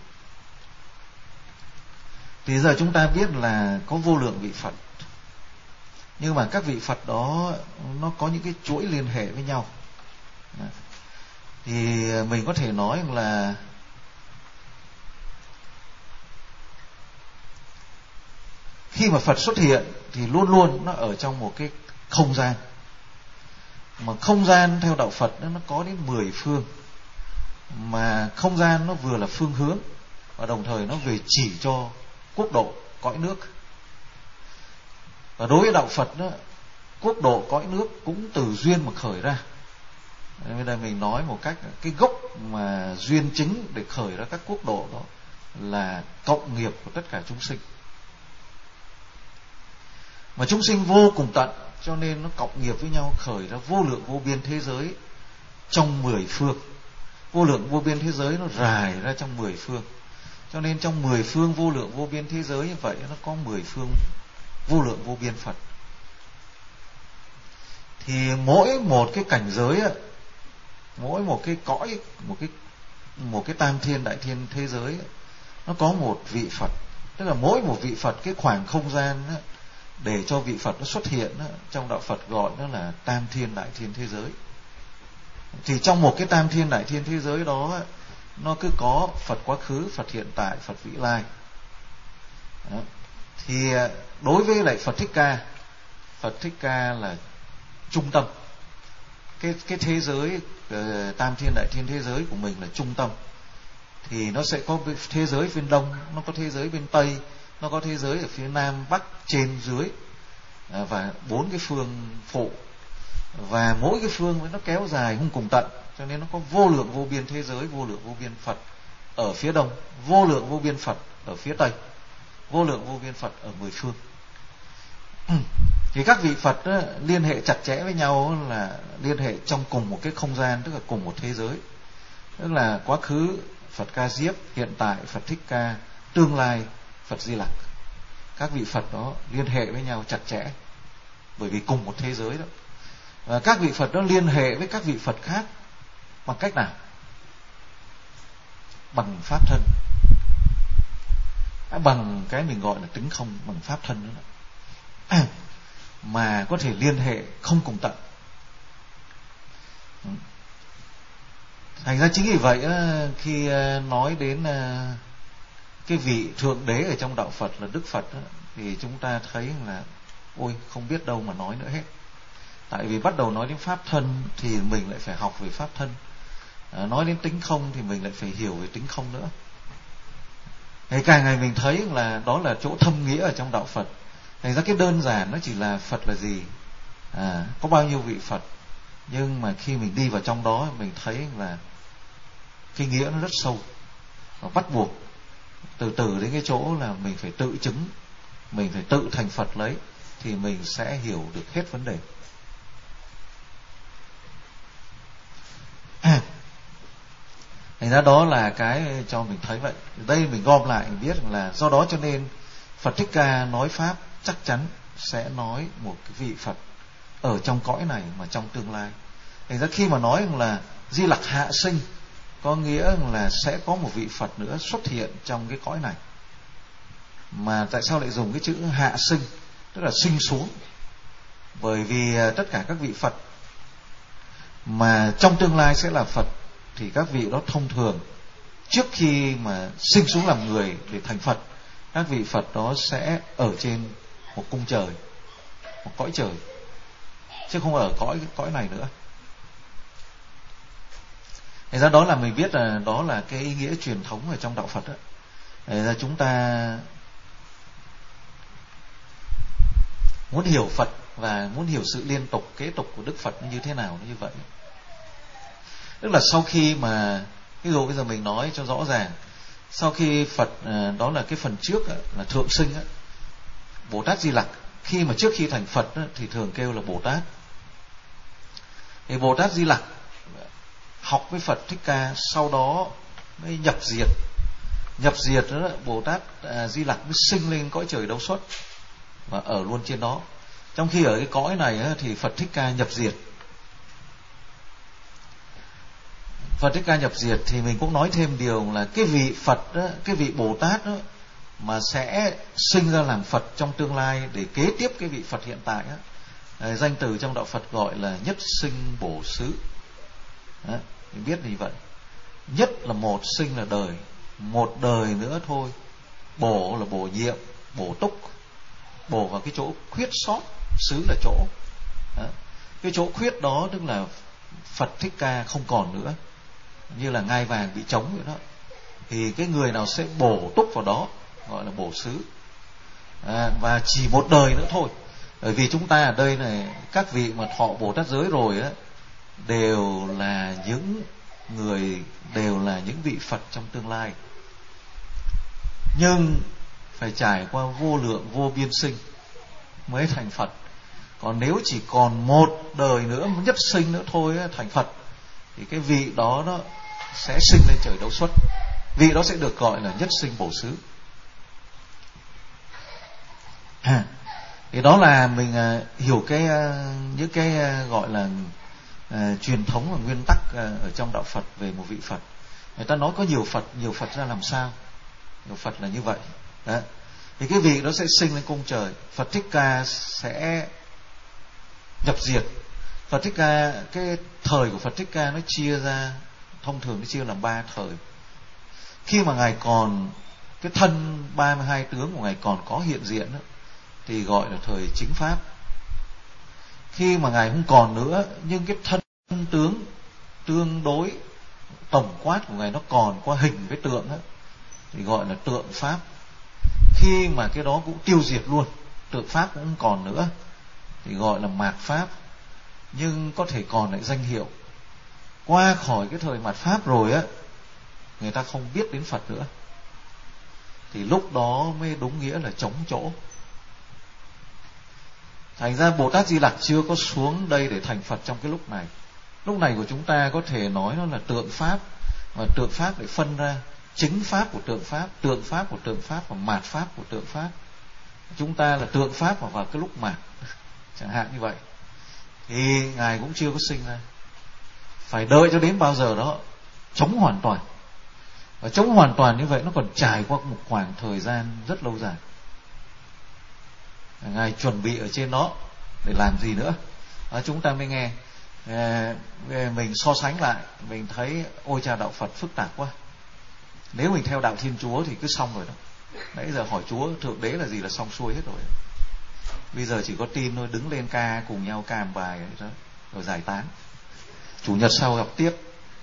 Thì giờ chúng ta biết là có vô lượng vị Phật, nhưng mà các vị Phật đó nó có những cái chuỗi liên hệ với nhau. Thì mình có thể nói là khi mà Phật xuất hiện thì luôn luôn nó ở trong một cái không gian. Mà không gian theo đạo Phật nó có đến 10 phương. Mà không gian nó vừa là phương hướng, và đồng thời nó về chỉ cho quốc độ, cõi nước. Và đối với đạo Phật đó, quốc độ, cõi nước cũng từ duyên mà khởi ra. Bây giờ mình nói một cách, cái gốc mà duyên chính để khởi ra các quốc độ đó là cộng nghiệp của tất cả chúng sinh. Mà chúng sinh vô cùng tận, cho nên nó cộng nghiệp với nhau khởi ra vô lượng vô biên thế giới trong 10 phương. Vô lượng vô biên thế giới nó rải ra trong 10 phương. Cho nên trong 10 phương vô lượng vô biên thế giới như vậy, nó có 10 phương vô lượng vô biên Phật. Thì mỗi một cái cảnh giới, mỗi một cái cõi, một cái tam thiên đại thiên thế giới, nó có một vị Phật. Tức là mỗi một vị Phật, cái khoảng không gian để cho vị Phật nó xuất hiện, trong đạo Phật gọi nó là tam thiên đại thiên thế giới. Thì trong một cái tam thiên đại thiên thế giới đó, nó cứ có Phật quá khứ, Phật hiện tại, Phật vĩ lai. Đó. Thì đối với lại Phật Thích Ca là trung tâm. Cái thế giới tam thiên đại thiên thế giới của mình là trung tâm. Thì nó sẽ có thế giới bên đông, nó có thế giới bên tây, nó có thế giới ở phía nam, bắc, trên, dưới, và 4 cái phương phụ. Và mỗi cái phương nó kéo dài không cùng tận, cho nên nó có vô lượng vô biên thế giới, vô lượng vô biên Phật ở phía đông, vô lượng vô biên Phật ở phía tây, vô lượng vô biên Phật ở 10 phương. Thì các vị Phật đó, liên hệ chặt chẽ với nhau là liên hệ trong cùng một cái không gian, tức là cùng một thế giới. Tức là quá khứ Phật Ca Diếp, hiện tại Phật Thích Ca, tương lai Phật Di Lặc. Các vị Phật đó liên hệ với nhau chặt chẽ, bởi vì cùng một thế giới đó. Và các vị Phật đó liên hệ với các vị Phật khác bằng cách nào? Bằng pháp thân. Bằng cái mình gọi là tính không, bằng pháp thân đó. Mà có thể liên hệ không cùng tận. Thành ra chính vì vậy khi nói đến cái vị thượng đế ở trong đạo Phật là Đức Phật đó, thì chúng ta thấy là ôi không biết đâu mà nói nữa hết. Tại vì bắt đầu nói đến pháp thân thì mình lại phải học về pháp thân, nói đến tính không thì mình lại phải hiểu về tính không nữa. Thì càng ngày mình thấy là đó là chỗ thâm nghĩa ở trong đạo Phật. Thành ra cái đơn giản nó chỉ là Phật là gì, có bao nhiêu vị Phật, nhưng mà khi mình đi vào trong đó mình thấy là cái nghĩa nó rất sâu, và bắt buộc từ từ đến cái chỗ là mình phải tự chứng, mình phải tự thành Phật lấy, thì mình sẽ hiểu được hết vấn đề. Thành ra đó là cái cho mình thấy vậy. Đây mình gom lại mình biết là do đó cho nên Phật Thích Ca nói pháp chắc chắn sẽ nói một cái vị Phật ở trong cõi này mà trong tương lai. Thành ra khi mà nói là Di Lặc hạ sinh, có nghĩa là sẽ có một vị Phật nữa xuất hiện trong cái cõi này. Mà tại sao lại dùng cái chữ hạ sinh, tức là sinh xuống? Bởi vì tất cả các vị Phật mà trong tương lai sẽ là Phật thì các vị đó thông thường trước khi mà sinh xuống làm người để thành Phật, các vị Phật đó sẽ ở trên một cung trời, một cõi trời, chứ không ở cõi này nữa. Thành ra đó là mình biết là đó là cái ý nghĩa truyền thống ở trong đạo Phật đó. Thành ra chúng ta muốn hiểu Phật và muốn hiểu sự liên tục kế tục của Đức Phật như thế nào như vậy. Tức là sau khi mà ví dụ bây giờ mình nói cho rõ ràng, sau khi Phật đó là cái phần trước là thượng sinh Bồ Tát Di Lặc, khi mà trước khi thành Phật thì thường kêu là Bồ Tát. Thì Bồ Tát Di Lặc học với Phật Thích Ca, sau đó mới nhập diệt. Nhập diệt đó, Bồ Tát Di Lặc mới sinh lên cõi trời Đâu Xuất và ở luôn trên đó. Trong khi ở cái cõi này thì Phật Thích Ca nhập diệt. Phật Thích Ca nhập diệt thì mình cũng nói thêm điều là cái vị Phật đó, cái vị Bồ Tát đó, mà sẽ sinh ra làm Phật trong tương lai để kế tiếp cái vị Phật hiện tại đó, danh từ trong đạo Phật gọi là nhất sinh bổ xứ. Đó, mình biết như vậy. Nhất là một, sinh là đời, một đời nữa thôi. Bổ là bổ nhiệm, bổ túc, bổ vào cái chỗ khuyết sót, xứ là chỗ. Đó, cái chỗ khuyết đó tức là Phật Thích Ca không còn nữa, như là ngai vàng bị trống vậy đó, thì cái người nào sẽ bổ túc vào đó gọi là bổ xứ. Và chỉ một đời nữa thôi. Bởi vì chúng ta ở đây này, các vị mà thọ Bồ Tát giới rồi đều là những người, đều là những vị Phật trong tương lai, nhưng phải trải qua vô lượng vô biên sinh mới thành Phật. Còn nếu chỉ còn một đời nữa, nhất sinh nữa thôi thành Phật, thì cái vị đó nó sẽ sinh lên trời Đâu Xuất. Vị đó sẽ được gọi là nhất sinh bổ xứ. Thì đó là mình hiểu cái những cái gọi là truyền thống và nguyên tắc ở trong đạo Phật về một vị Phật. Người ta nói có nhiều Phật ra làm sao? Nhiều Phật là như vậy. Đó. Thì cái vị đó sẽ sinh lên cung trời. Phật Thích Ca sẽ nhập diệt. Phật Thích Ca, cái thời của Phật Thích Ca nó chia ra, thông thường nó chia làm 3 thời. Khi mà Ngài còn cái thân 32 tướng của Ngài còn có hiện diện đó, thì gọi là thời chính pháp. Khi mà Ngài không còn nữa, nhưng cái thân tướng tương đối tổng quát của Ngài nó còn qua hình với tượng đó, thì gọi là tượng pháp. Khi mà cái đó cũng tiêu diệt luôn, tượng pháp cũng không còn nữa, thì gọi là mạt pháp. Nhưng có thể còn lại danh hiệu. Qua khỏi cái thời mạt pháp rồi người ta không biết đến Phật nữa, thì lúc đó mới đúng nghĩa là trống chỗ. Thành ra Bồ Tát Di Lặc chưa có xuống đây để thành Phật trong cái lúc này. Lúc này của chúng ta có thể nói nó là tượng pháp. Và tượng pháp để phân ra chính pháp của tượng pháp, tượng pháp của tượng pháp và mạt pháp của tượng pháp. Chúng ta là tượng pháp mà vào cái lúc mạt, chẳng hạn như vậy, thì Ngài cũng chưa có sinh ra. Phải đợi cho đến bao giờ đó chống hoàn toàn. Và chống hoàn toàn như vậy nó còn trải qua một khoảng thời gian rất lâu dài. Ngài chuẩn bị ở trên đó để làm gì nữa? Chúng ta mới nghe. Mình so sánh lại, mình thấy ôi cha, đạo Phật phức tạp quá. Nếu mình theo đạo Thiên Chúa thì cứ xong rồi đó. Nãy giờ hỏi Chúa Thượng Đế là gì là xong xuôi hết rồi. Bây giờ chỉ có tin thôi, đứng lên ca cùng nhau ca một bài đó, rồi giải tán. Chủ nhật sau gặp tiếp.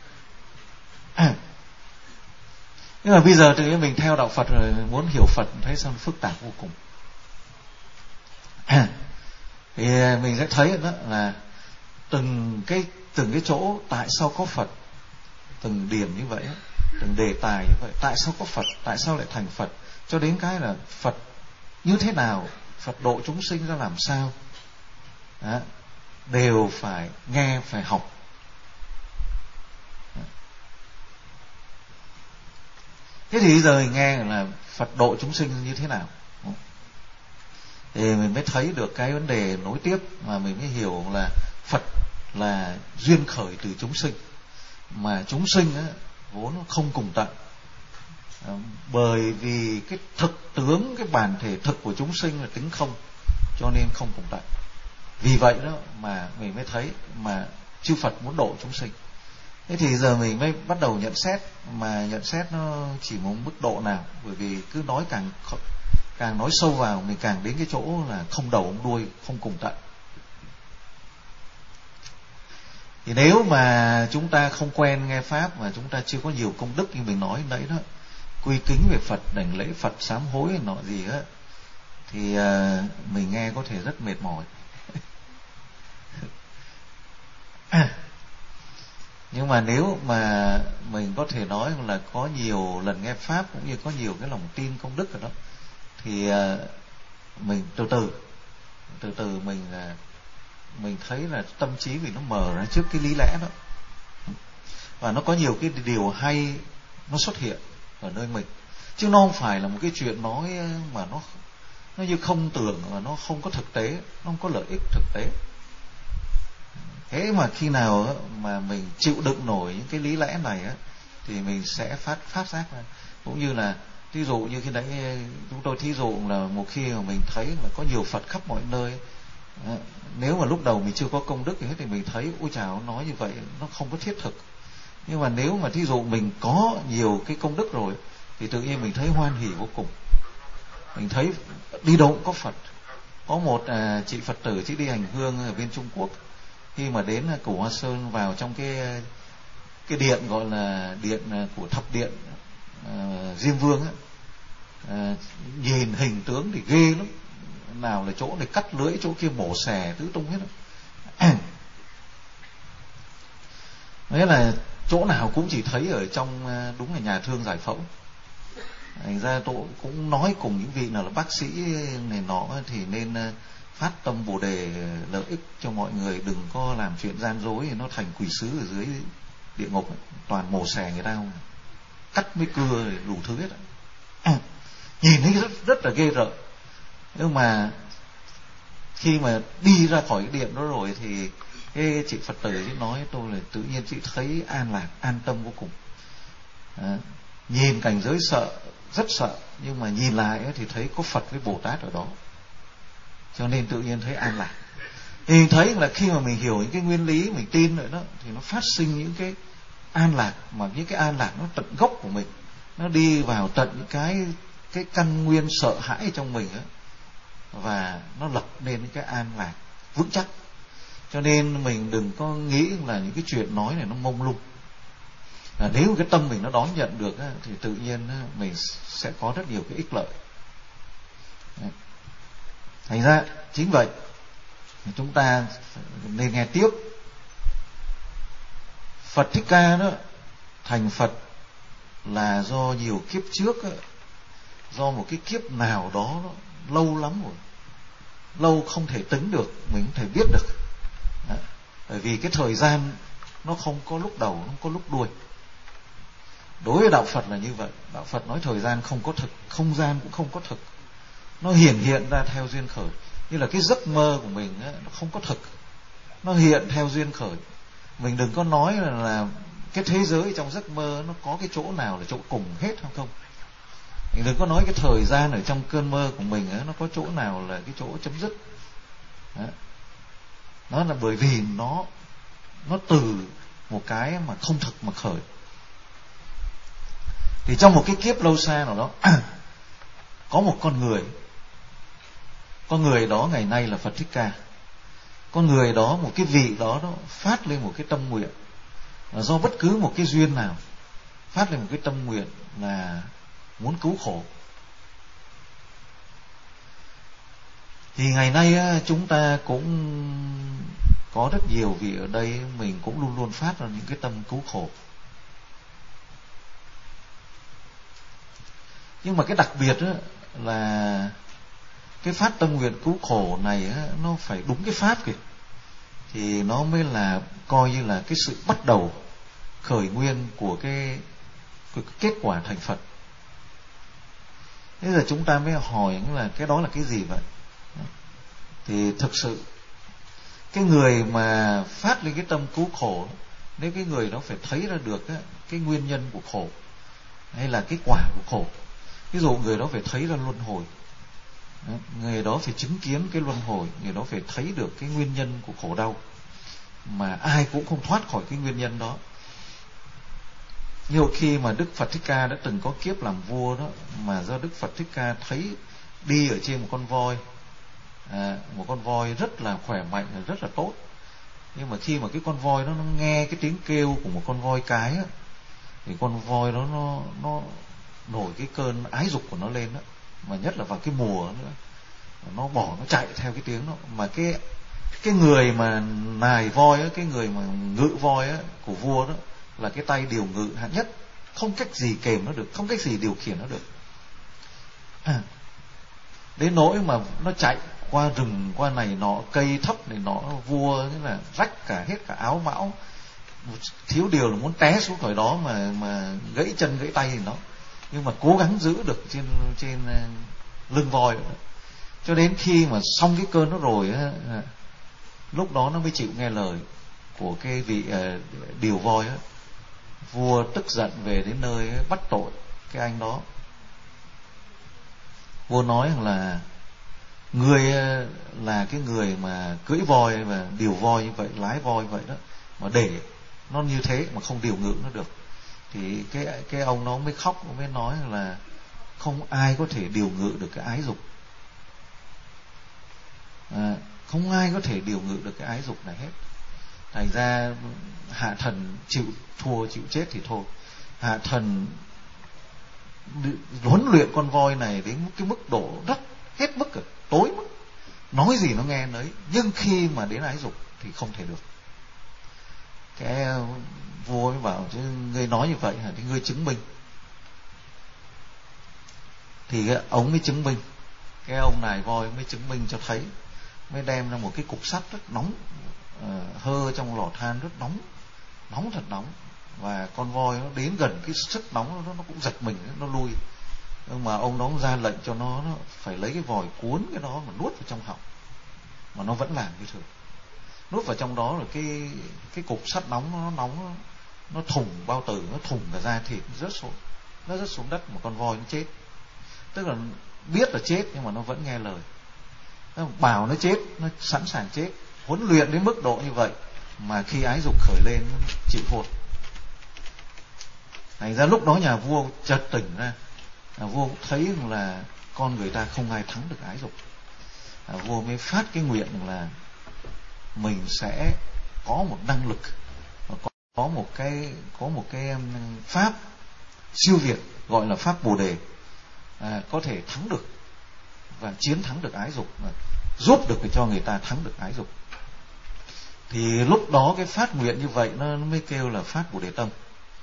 Nhưng mà bây giờ tự nhiên mình theo đạo Phật rồi, muốn hiểu Phật thấy sao phức tạp vô cùng. Thì mình sẽ thấy đó là từng cái chỗ tại sao có Phật, từng điểm như vậy, từng đề tài như vậy, tại sao có Phật, tại sao lại thành Phật, cho đến cái là Phật như thế nào, Phật độ chúng sinh ra làm sao, đó, đều phải nghe, phải học. Thế thì giờ mình nghe là Phật độ chúng sinh như thế nào, thì mình mới thấy được cái vấn đề nối tiếp, mà mình mới hiểu là Phật là duyên khởi từ chúng sinh, mà chúng sinh á, vốn không cùng tận. Bởi vì cái thực tướng, cái bản thể thực của chúng sinh là tính không, cho nên không cùng tận. Vì vậy đó mà mình mới thấy mà chư Phật muốn độ chúng sinh. Thế thì giờ mình mới bắt đầu nhận xét, mà nhận xét nó chỉ một mức độ nào, bởi vì cứ nói càng nói sâu vào mình càng đến cái chỗ là không đầu không đuôi, không cùng tận. Thì nếu mà chúng ta không quen nghe pháp, mà chúng ta chưa có nhiều công đức như mình nói nãy đó, quy kính về Phật, đảnh lễ Phật, sám hối nọ gì á, thì mình nghe có thể rất mệt mỏi. Nhưng mà nếu mà mình có thể nói là có nhiều lần nghe pháp, cũng như có nhiều cái lòng tin công đức ở đó, thì mình từ từ mình thấy là tâm trí mình nó mở ra trước cái lý lẽ đó, và nó có nhiều cái điều hay nó xuất hiện ở nơi mình, chứ nó không phải là một cái chuyện nói mà nó như không tưởng, mà nó không có thực tế, nó không có lợi ích thực tế. Thế mà khi nào mà mình chịu đựng nổi những cái lý lẽ này á, thì mình sẽ phát giác ra. Cũng như là thí dụ như khi nãy chúng tôi thí dụ là một khi mà mình thấy là có nhiều Phật khắp mọi nơi, nếu mà lúc đầu mình chưa có công đức thì mình thấy ôi chào, nói như vậy nó không có thiết thực. Nhưng mà nếu mà thí dụ mình có nhiều cái công đức rồi, thì tự nhiên mình thấy hoan hỉ vô cùng. Mình thấy đi đâu cũng có Phật. Có một chị Phật tử, chị đi hành hương ở bên Trung Quốc, khi mà đến Cửu Hoa Sơn, vào trong cái điện gọi là điện của thập điện Diêm Vương á, nhìn hình tướng thì ghê lắm, nào là chỗ này cắt lưỡi, chỗ kia mổ xẻ tứ tung hết á. Thế là chỗ nào cũng chỉ thấy ở trong đúng là nhà thương giải phẫu. Thành ra tôi cũng nói cùng những vị nào là bác sĩ này nọ thì nên phát tâm Bồ đề lợi ích cho mọi người, đừng có làm chuyện gian dối thì nó thành quỷ sứ ở dưới địa ngục ấy. Toàn mổ xẻ người ta không, cắt với cưa đủ thứ hết. Nhìn thấy rất là ghê rợn. Nhưng mà khi mà đi ra khỏi cái điện đó rồi thì cái chị Phật tử chị nói tôi là tự nhiên chị thấy an lạc, an tâm vô cùng. Nhìn cảnh giới sợ, rất sợ, nhưng mà nhìn lại thì thấy có Phật với Bồ Tát ở đó, cho nên tự nhiên thấy an lạc. Thì thấy là khi mà mình hiểu những cái nguyên lý, mình tin rồi đó, thì nó phát sinh những cái an lạc, mà những cái an lạc nó tận gốc của mình, nó đi vào tận những cái căn nguyên sợ hãi trong mình ấy, và nó lập nên những cái an lạc vững chắc. Cho nên mình đừng có nghĩ là những cái chuyện nói này nó mông lung. Nếu cái tâm mình nó đón nhận được thì tự nhiên mình sẽ có rất nhiều cái ích lợi. Thành ra chính vậy chúng ta nên nghe tiếp. Phật Thích Ca đó thành Phật là do nhiều kiếp trước, do một cái kiếp nào đó lâu lắm rồi, lâu không thể tính được, mình không thể biết được. Bởi vì cái thời gian nó không có lúc đầu, không có lúc đuôi. Đối với đạo Phật là như vậy. Đạo Phật nói thời gian không có thực, không gian cũng không có thực, nó hiện ra theo duyên khởi. Như là cái giấc mơ của mình ấy, nó không có thực, nó hiện theo duyên khởi. Mình đừng có nói là cái thế giới trong giấc mơ nó có cái chỗ nào là chỗ cùng hết hay không. Mình đừng có nói cái thời gian ở trong cơn mơ của mình ấy, nó có chỗ nào là cái chỗ chấm dứt. Đấy. Nó là bởi vì nó từ một cái mà không thực mà khởi. Thì trong một cái kiếp lâu xa nào đó có một con người đó ngày nay là Phật Thích Ca. Con người đó, một cái vị đó nó phát lên một cái tâm nguyện, là do bất cứ một cái duyên nào phát lên một cái tâm nguyện là muốn cứu khổ. Thì ngày nay chúng ta cũng có rất nhiều vị ở đây, mình cũng luôn luôn phát ra những cái tâm cứu khổ. Nhưng mà cái đặc biệt là cái phát tâm nguyện cứu khổ này nó phải đúng cái pháp kìa, thì nó mới là coi như là cái sự bắt đầu khởi nguyên của cái kết quả thành Phật. Thế giờ chúng ta mới hỏi là cái đó là cái gì vậy? Thì thực sự cái người mà phát lên cái tâm cứu khổ, nếu cái người đó phải thấy ra được cái nguyên nhân của khổ hay là cái quả của khổ. Ví dụ người đó phải thấy ra luân hồi, người đó phải chứng kiến cái luân hồi, người đó phải thấy được cái nguyên nhân của khổ đau, mà ai cũng không thoát khỏi cái nguyên nhân đó. Nhiều khi mà Đức Phật Thích Ca đã từng có kiếp làm vua đó, mà do Đức Phật Thích Ca thấy đi ở trên một con voi rất là khỏe mạnh, rất là tốt. Nhưng mà khi mà cái con voi nó nghe cái tiếng kêu của một con voi cái á, thì con voi đó nó nổi cái cơn ái dục của nó lên đó. Mà nhất là vào cái mùa nữa, nó chạy theo cái tiếng đó. Mà cái người mà nài voi á, cái người mà ngự voi á, của vua đó, là cái tay điều ngự hạng nhất, không cách gì kềm nó được, không cách gì điều khiển nó được. Đến nỗi mà nó chạy qua rừng, qua này nọ, cây thấp này nọ, vua nghĩa là rách hết cả áo mão, thiếu điều là muốn té xuống khỏi đó mà gãy chân gãy tay thì nó, nhưng mà cố gắng giữ được trên lưng voi đó. Cho đến khi mà xong cái cơn nó rồi á, lúc đó nó mới chịu nghe lời của cái vị điều voi á. Vua tức giận về đến nơi bắt tội cái anh đó. Vua nói rằng là ngươi là cái người mà cưỡi voi và điều voi như vậy, lái voi vậy đó, mà để nó như thế mà không điều ngự nó được. Thì cái ông nó mới khóc, nó mới nói là không ai có thể điều ngự được cái ái dục, không ai có thể điều ngự được cái ái dục này hết. Thành ra hạ thần chịu thua, chịu chết thì thôi. Hạ thần huấn luyện con voi này đến cái mức độ rất hết mức rồi, tối mức, nói gì nó nghe nấy, nhưng khi mà đến ái dục thì không thể được. Cái vua mới bảo chứ ngươi nói như vậy thì ngươi chứng minh. Thì ông mới chứng minh, cái ông nài voi mới chứng minh cho thấy, mới đem ra một cái cục sắt rất nóng, hơ trong lò than rất nóng, nóng thật nóng, và con voi nó đến gần cái sức nóng nó cũng giật mình, nó lui. Nhưng mà ông đó ra lệnh cho nó phải lấy cái vòi cuốn cái đó mà nuốt vào trong họng, mà nó vẫn làm như thường. Nuốt vào trong đó rồi cái cục sắt nóng nó nóng, nó thủng bao tử, nó thủng cả da thịt, nó rớt xuống đất, mà con voi nó chết. Tức là biết là chết nhưng mà nó vẫn nghe lời. Nó bảo nó chết, nó sẵn sàng chết. Huấn luyện đến mức độ như vậy mà khi ái dục khởi lên nó chịu thua. Thành ra lúc đó nhà vua chợt tỉnh ra, nhà vua cũng thấy là con người ta không ai thắng được ái dục. Vua mới phát cái nguyện là mình sẽ có một năng lực, có một cái pháp siêu việt gọi là pháp Bồ Đề, có thể thắng được và chiến thắng được ái dục, giúp được cho người ta thắng được ái dục. Thì lúc đó cái phát nguyện như vậy nó mới kêu là phát Bồ Đề tâm.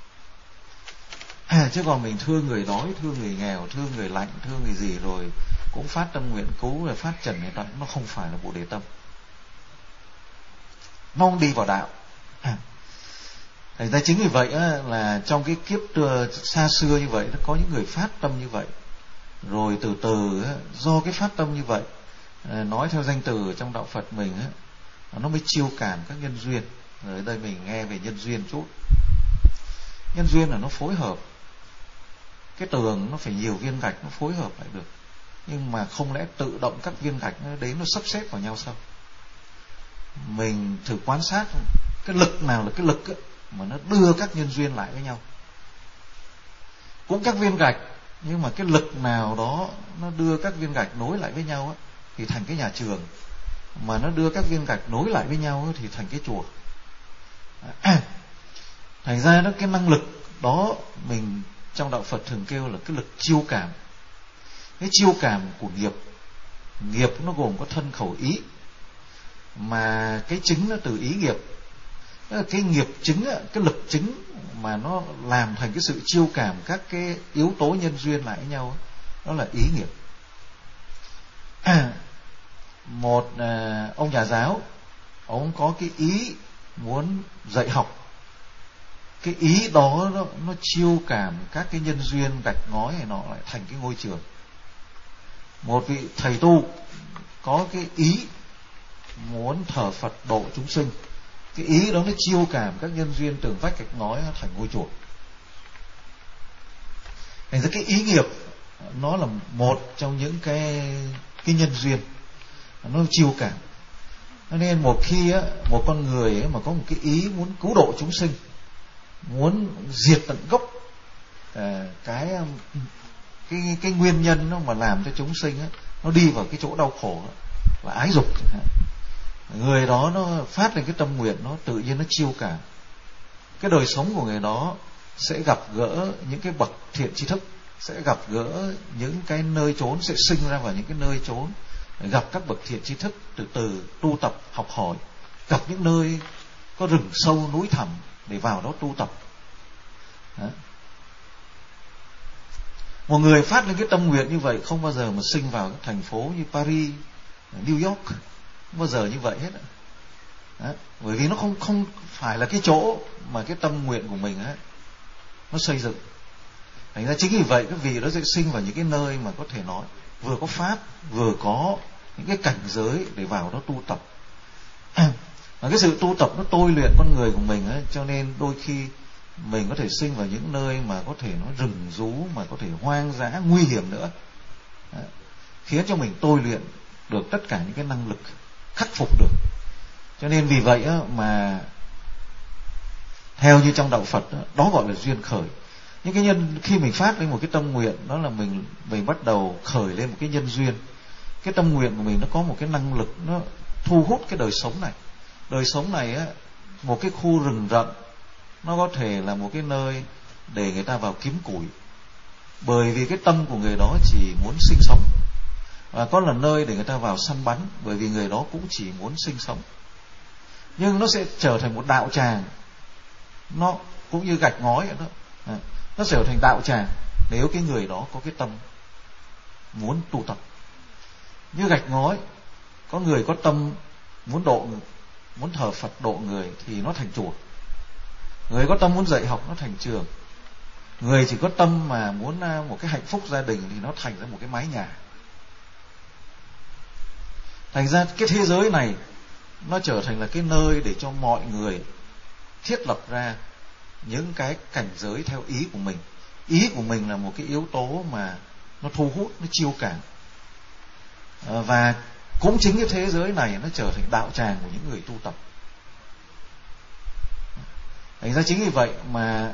Chứ còn mình thương người đói, thương người nghèo, thương người lạnh, thương người gì rồi cũng phát tâm nguyện cứu, rồi phát trần này, nó không phải là Bồ Đề tâm, nó không đi vào đạo. Thành ra chính vì vậy là trong cái kiếp xa xưa như vậy, nó có những người phát tâm như vậy, rồi từ từ do cái phát tâm như vậy, nói theo danh từ trong đạo Phật mình nó mới chiêu cảm các nhân duyên. Rồi ở đây mình nghe về nhân duyên chút. Nhân duyên là nó phối hợp, cái tường nó phải nhiều viên gạch nó phối hợp lại được, nhưng mà không lẽ tự động các viên gạch nó đến nó sắp xếp vào nhau sao? Mình thử quan sát cái lực nào là cái lực mà nó đưa các nhân duyên lại với nhau. Cũng các viên gạch, nhưng mà cái lực nào đó nó đưa các viên gạch nối lại với nhau thì thành cái nhà trường, mà nó đưa các viên gạch nối lại với nhau thì thành cái chùa. Thành ra đó, cái năng lực đó mình trong đạo Phật thường kêu là cái lực chiêu cảm. Cái chiêu cảm của nghiệp, nghiệp nó gồm có thân khẩu ý, mà cái chính nó từ ý nghiệp. Cái nghiệp chính, cái lực chính mà nó làm thành cái sự chiêu cảm các cái yếu tố nhân duyên lại với nhau, đó là ý nghiệp. Một ông nhà giáo, ông có cái ý muốn dạy học. Cái ý đó nó chiêu cảm các cái nhân duyên gạch ngói này nọ lại thành cái ngôi trường. Một vị thầy tu có cái ý muốn thờ Phật độ chúng sinh, cái ý đó nó chiêu cảm các nhân duyên tường vách gạch ngói thành ngôi chùa. Thành ra cái ý nghiệp nó là một trong những cái nhân duyên nó chiêu cảm. Nên một khi một con người mà có một cái ý muốn cứu độ chúng sinh, muốn diệt tận gốc cái nguyên nhân nó mà làm cho chúng sinh nó đi vào cái chỗ đau khổ là ái dục, người đó nó phát lên cái tâm nguyện, nó tự nhiên nó chiêu cảm. Cái đời sống của người đó sẽ gặp gỡ những cái bậc thiện tri thức, sẽ gặp gỡ những cái nơi chốn, sẽ sinh ra vào những cái nơi chốn gặp các bậc thiện tri thức, từ từ tu tập học hỏi, gặp những nơi có rừng sâu núi thẳm để vào đó tu tập. Đó. Một người phát lên cái tâm nguyện như vậy không bao giờ mà sinh vào các thành phố như Paris, New York, không bao giờ như vậy hết. Đó. Bởi vì nó không phải là cái chỗ mà cái tâm nguyện của mình nó xây dựng. Thành ra chính vì vậy cái vị đó sẽ sinh vào những cái nơi mà có thể nói vừa có pháp, vừa có những cái cảnh giới để vào đó tu tập. Và cái sự tu tập nó tôi luyện con người của mình cho nên đôi khi mình có thể sinh vào những nơi mà có thể nó rừng rú, mà có thể hoang dã, nguy hiểm nữa. Đó. Khiến cho mình tôi luyện được tất cả những cái năng lực khắc phục được. Cho nên vì vậy mà theo như trong đạo Phật đó gọi là duyên khởi. Những cái nhân khi mình phát lên một cái tâm nguyện, đó là mình bắt đầu khởi lên một cái nhân duyên. Cái tâm nguyện của mình nó có một cái năng lực, nó thu hút cái đời sống này. Đời sống này một cái khu rừng rậm nó có thể là một cái nơi để người ta vào kiếm củi, bởi vì cái tâm của người đó chỉ muốn sinh sống. Và có là nơi để người ta vào săn bắn, bởi vì người đó cũng chỉ muốn sinh sống. Nhưng nó sẽ trở thành một đạo tràng, nó cũng như gạch ngói vậy đó. Nó trở thành đạo tràng nếu cái người đó có cái tâm muốn tu tập. Như gạch ngói, có người có tâm muốn thờ Phật độ người thì nó thành chùa. Người có tâm muốn dạy học nó thành trường. Người chỉ có tâm mà muốn một cái hạnh phúc gia đình thì nó thành ra một cái mái nhà. Thành ra cái thế giới này nó trở thành là cái nơi để cho mọi người thiết lập ra những cái cảnh giới theo ý của mình. Ý của mình là một cái yếu tố mà nó thu hút, nó chiêu cảm. Và cũng chính cái thế giới này nó trở thành đạo tràng của những người tu tập. Thành ra chính vì vậy mà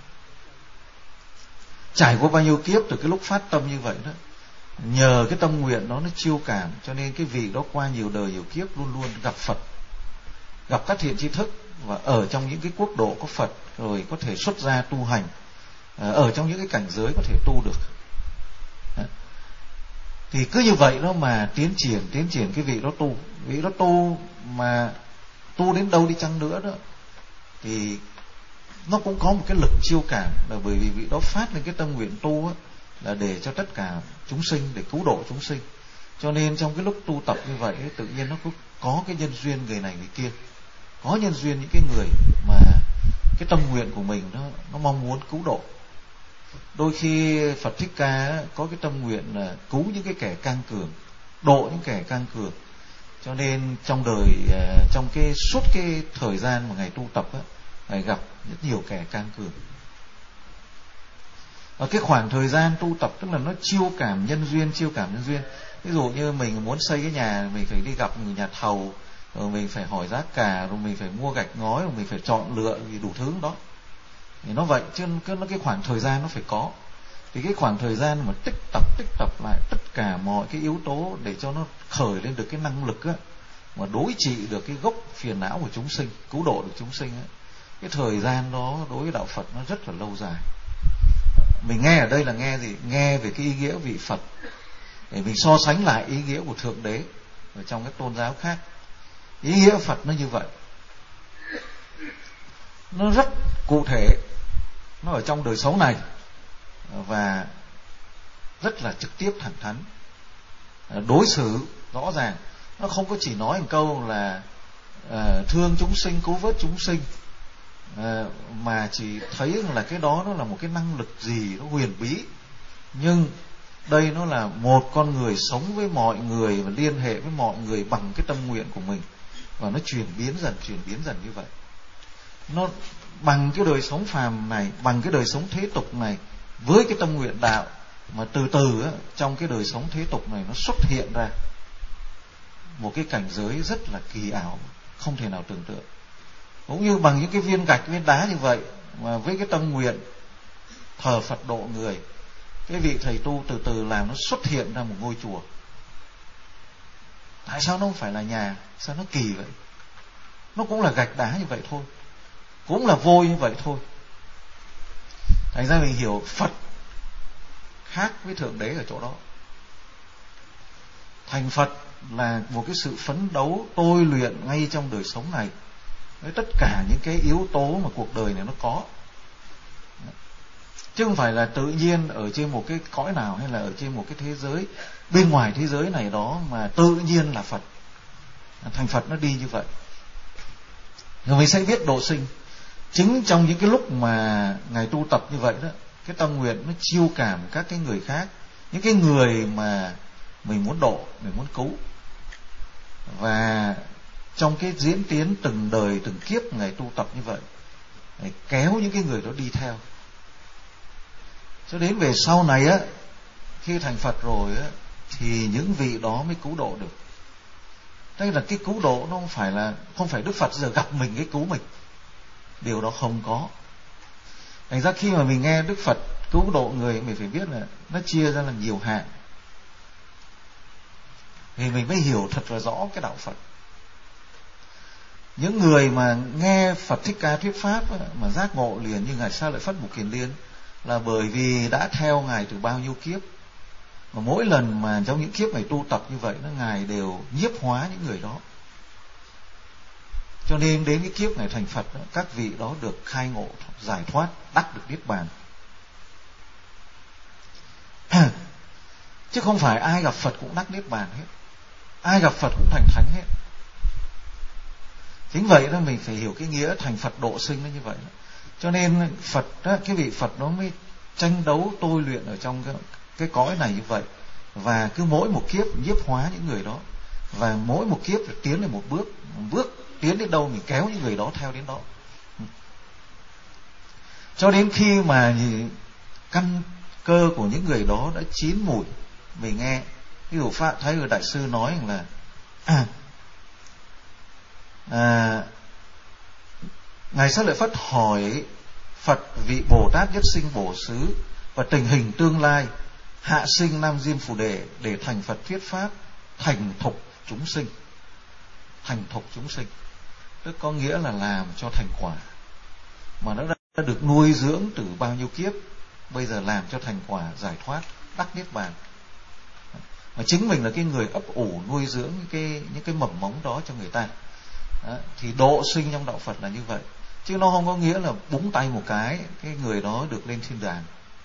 trải qua bao nhiêu kiếp từ cái lúc phát tâm như vậy đó, nhờ cái tâm nguyện đó nó chiêu cảm, cho nên cái vị đó qua nhiều đời nhiều kiếp luôn luôn gặp Phật, gặp các thiện tri thức, và ở trong những cái quốc độ có Phật, rồi có thể xuất gia tu hành, ở trong những cái cảnh giới có thể tu được. Thì cứ như vậy đó mà tiến triển cái vị đó tu mà tu đến đâu đi chăng nữa đó thì nó cũng có một cái lực chiêu cảm, là bởi vì vị đó phát lên cái tâm nguyện tu là để cho tất cả chúng sinh, để cứu độ chúng sinh. Cho nên trong cái lúc tu tập như vậy tự nhiên nó có cái nhân duyên người này người kia, có nhân duyên những cái người mà cái tâm nguyện của mình nó mong muốn cứu độ. Đôi khi Phật Thích Ca có cái tâm nguyện là cứu những cái kẻ cang cường, độ những kẻ cang cường. Cho nên trong đời, trong cái suốt cái thời gian mà Ngài tu tập á, Ngài gặp rất nhiều kẻ cang cường. Và cái khoảng thời gian tu tập tức là nó chiêu cảm nhân duyên. Ví dụ như mình muốn xây cái nhà, mình phải đi gặp người nhà thầu, rồi mình phải hỏi giá cả, rồi mình phải mua gạch ngói, rồi mình phải chọn lựa vì đủ thứ đó. Thì nó vậy, chứ cái khoảng thời gian nó phải có. Thì cái khoảng thời gian mà tích tập lại tất cả mọi cái yếu tố để cho nó khởi lên được cái năng lực á, mà đối trị được cái gốc phiền não của chúng sinh, cứu độ được chúng sinh á, cái thời gian đó đối với đạo Phật nó rất là lâu dài. Mình nghe ở đây là nghe gì? Nghe về cái ý nghĩa vị Phật, để mình so sánh lại ý nghĩa của Thượng Đế ở trong các tôn giáo khác. Ý nghĩa Phật nó như vậy, nó rất cụ thể, nó ở trong đời sống này và rất là trực tiếp, thẳng thắn, đối xử rõ ràng. Nó không có chỉ nói một câu là thương chúng sinh, cứu vớt chúng sinh, mà chỉ thấy là cái đó nó là một cái năng lực gì nó huyền bí. Nhưng đây nó là một con người sống với mọi người và liên hệ với mọi người bằng cái tâm nguyện của mình, và nó chuyển biến dần như vậy. Nó bằng cái đời sống phàm này, bằng cái đời sống thế tục này, với cái tâm nguyện đạo, mà từ từ á, trong cái đời sống thế tục này nó xuất hiện ra một cái cảnh giới rất là kỳ ảo, không thể nào tưởng tượng. Cũng như bằng những cái viên gạch, viên đá như vậy, mà với cái tâm nguyện thờ Phật độ người, cái vị thầy tu từ từ làm nó xuất hiện ra một ngôi chùa. Tại sao nó không phải là nhà? Sao nó kỳ vậy? Nó cũng là gạch đá như vậy thôi, cũng là vôi như vậy thôi. Thành ra mình hiểu Phật khác với Thượng Đế ở chỗ đó. Thành Phật là một cái sự phấn đấu tôi luyện ngay trong đời sống này, với tất cả những cái yếu tố mà cuộc đời này nó có, chứ không phải là tự nhiên ở trên một cái cõi nào, hay là ở trên một cái thế giới bên ngoài thế giới này đó mà tự nhiên là Phật. Thành Phật nó đi như vậy. Rồi mình sẽ biết độ sinh. Chính trong những cái lúc mà Ngài tu tập như vậy đó, cái tâm nguyện nó chiêu cảm các cái người khác, những cái người mà mình muốn độ, mình muốn cứu. Và trong cái diễn tiến từng đời từng kiếp Ngài tu tập như vậy, Ngài kéo những cái người đó đi theo. Cho đến về sau này á, khi thành Phật rồi á, thì những vị đó mới cứu độ được. Đây là cái cứu độ, nó không phải Đức Phật giờ gặp mình cái cứu mình. Điều đó không có. Thành ra khi mà mình nghe Đức Phật cứu độ người, mình phải biết là nó chia ra là nhiều hạng, thì mình mới hiểu thật là rõ cái đạo Phật. Những người mà nghe Phật Thích Ca thuyết pháp mà giác ngộ liền như Ngài Sa Lợi Phất Mục Kiền Liên, là bởi vì đã theo Ngài từ bao nhiêu kiếp. Và mỗi lần mà trong những kiếp Ngài tu tập như vậy, Ngài đều nhiếp hóa những người đó. Cho nên đến cái kiếp Ngài thành Phật, các vị đó được khai ngộ, giải thoát, đắc được Niết Bàn. Chứ không phải ai gặp Phật cũng đắc Niết Bàn hết, ai gặp Phật cũng thành thánh hết. Chính vậy đó, mình phải hiểu cái nghĩa thành Phật độ sinh nó như vậy. Cho nên Phật đó, cái vị Phật nó mới tranh đấu tôi luyện ở trong cái cõi này như vậy. Và cứ mỗi một kiếp nhiếp hóa những người đó, và mỗi một kiếp tiến lên một bước tiến đến đâu mình kéo những người đó theo đến đó. Cho đến khi mà căn cơ của những người đó đã chín mùi. Mình nghe ví dụ Pháp Thái Đại Sư nói là Ngài Sa Lợi Phất hỏi Phật vị Bồ Tát nhất sinh bổ xứ và tình hình tương lai hạ sinh Nam Diêm Phù Đề để thành Phật thuyết pháp thành thục chúng sinh. Thành thục chúng sinh tức có nghĩa là làm cho thành quả, mà nó đã được nuôi dưỡng từ bao nhiêu kiếp, bây giờ làm cho thành quả giải thoát đắc Niết Bàn. Mà chính mình là cái người ấp ủ nuôi dưỡng những cái mầm mống đó cho người ta. Đó, thì độ sinh trong đạo Phật là như vậy, chứ nó không có nghĩa là búng tay một cái người đó được lên thiên đàng.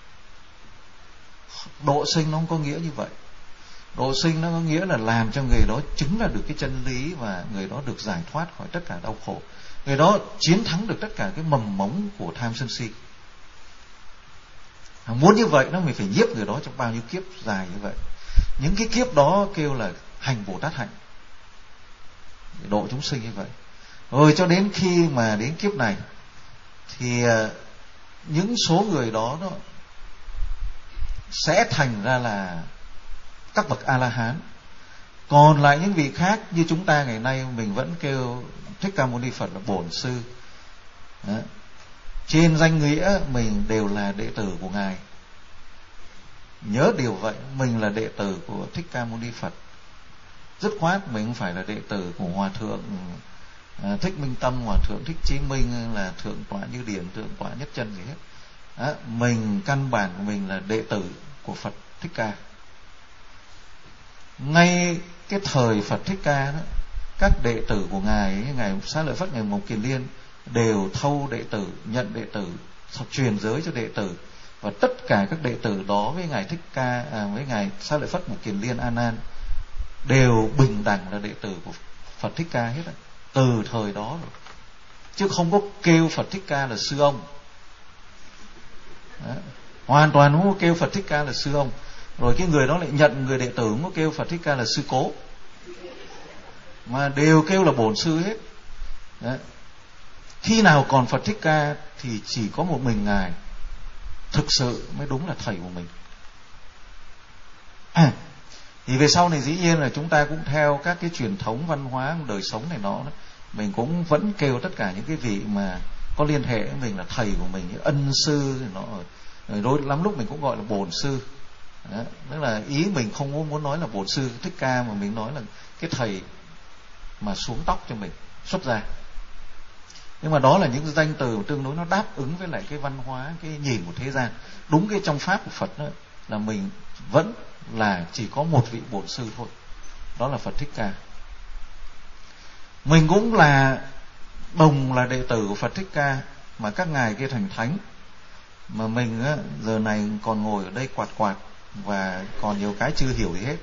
Độ sinh nó không có nghĩa như vậy. Độ sinh nó có nghĩa là làm cho người đó chứng là được cái chân lý, và người đó được giải thoát khỏi tất cả đau khổ. người đó chiến thắng được tất cả cái mầm mống của tham sân si. Muốn như vậy nó mình phải nhiếp người đó trong bao nhiêu kiếp dài như vậy. Những cái kiếp đó kêu là hành Bồ Tát hạnh, để độ chúng sinh như vậy. Rồi cho đến khi mà đến kiếp này thì những số người đó nó sẽ thành ra là các bậc A-la-hán. Còn lại những vị khác như chúng ta ngày nay mình vẫn kêu Thích Ca Mâu Ni Phật là bổn sư. Đó. Trên danh nghĩa mình đều là đệ tử của Ngài. Nhớ điều vậy, mình là đệ tử của Thích Ca Mâu Ni Phật. Dứt khoát mình không phải là đệ tử của Hòa Thượng Thích Minh Tâm, Hòa Thượng Thích Chí Minh, là Thượng tọa Như Điển, Thượng tọa Nhất Chân gì hết. Đó. Mình căn bản của mình là đệ tử của Phật Thích Ca. Ngay cái thời Phật Thích Ca đó, các đệ tử của Ngài, Ngài Xá Lợi Phất, Ngài Mộc Kiền Liên đều thâu đệ tử, nhận đệ tử, truyền giới cho đệ tử. Và tất cả các đệ tử đó với Ngài Thích Ca, với Ngài Xá Lợi Phất, Mộc Kiền Liên, A Nan đều bình đẳng là đệ tử của Phật Thích Ca hết. Từ thời đó rồi. Chứ không có kêu Phật Thích Ca là sư ông. Đó. Hoàn toàn không có kêu Phật Thích Ca là sư ông. Rồi cái người đó lại nhận người đệ tử không có kêu Phật Thích Ca là sư cố, mà đều kêu là bổn sư hết. Đó. Khi nào còn Phật Thích Ca thì chỉ có một mình Ngài thực sự mới đúng là thầy của mình. Thì về sau này dĩ nhiên là chúng ta cũng theo các cái truyền thống văn hóa đời sống này nó, mình cũng vẫn kêu tất cả những cái vị mà có liên hệ với mình là thầy của mình, như ân sư nó, rồi đôi lắm lúc mình cũng gọi là bổn sư. Đó. Tức là ý mình không muốn nói là bổn sư Thích Ca, mà mình nói là cái thầy mà xuống tóc cho mình xuất gia. Nhưng mà đó là những danh từ tương đối nó đáp ứng với lại cái văn hóa, cái nhìn của thế gian. Đúng cái trong pháp của Phật đó, là mình vẫn là chỉ có một vị bổn sư thôi, đó là Phật Thích Ca. Mình cũng là đồng là đệ tử của Phật Thích Ca, mà các ngài kia thành thánh, mà mình á, giờ này còn ngồi ở đây quạt quạt và còn nhiều cái chưa hiểu gì hết.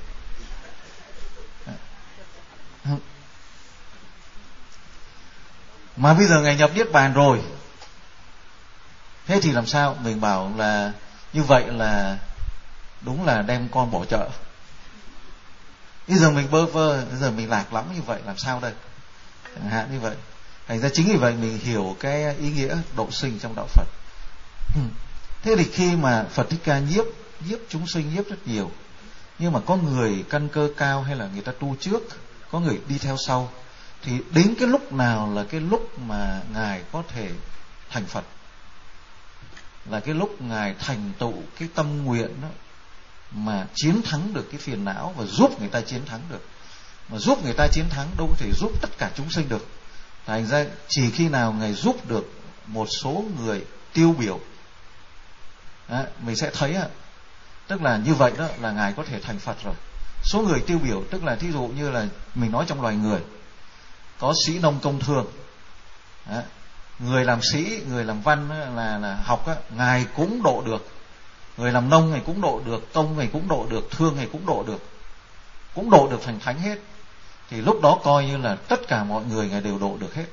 Mà bây giờ ngài nhập Niết Bàn rồi, thế thì làm sao? Mình bảo là như vậy là đúng là đem con bỏ chợ. Bây giờ mình bơ vơ, bây giờ mình lạc lắm như vậy, làm sao đây? Chẳng hạn như vậy. Thành ra chính vì vậy mình hiểu cái ý nghĩa độ sinh trong đạo Phật. Thế thì khi mà Phật Thích Ca nhiếp chúng sinh nhiếp rất nhiều, nhưng mà có người căn cơ cao hay là người ta tu trước, có người đi theo sau, thì đến cái lúc nào là cái lúc mà Ngài có thể thành Phật, là cái lúc Ngài thành tựu cái tâm nguyện đó, mà chiến thắng được cái phiền não và giúp người ta chiến thắng được. Mà giúp người ta chiến thắng đâu có thể giúp tất cả chúng sinh được. Thành ra chỉ khi nào Ngài giúp được một số người tiêu biểu đó, mình sẽ thấy tức là như vậy đó là Ngài có thể thành Phật rồi. Số người tiêu biểu tức là thí dụ như là mình nói trong loài người có sĩ nông công thương đó. Người làm sĩ, người làm văn là học á, Ngài cũng độ được. Người làm nông Ngài cũng độ được, công Ngài cũng độ được, thương Ngài cũng độ được, cũng độ được thành thánh hết. Thì lúc đó coi như là tất cả mọi người Ngài đều độ được hết.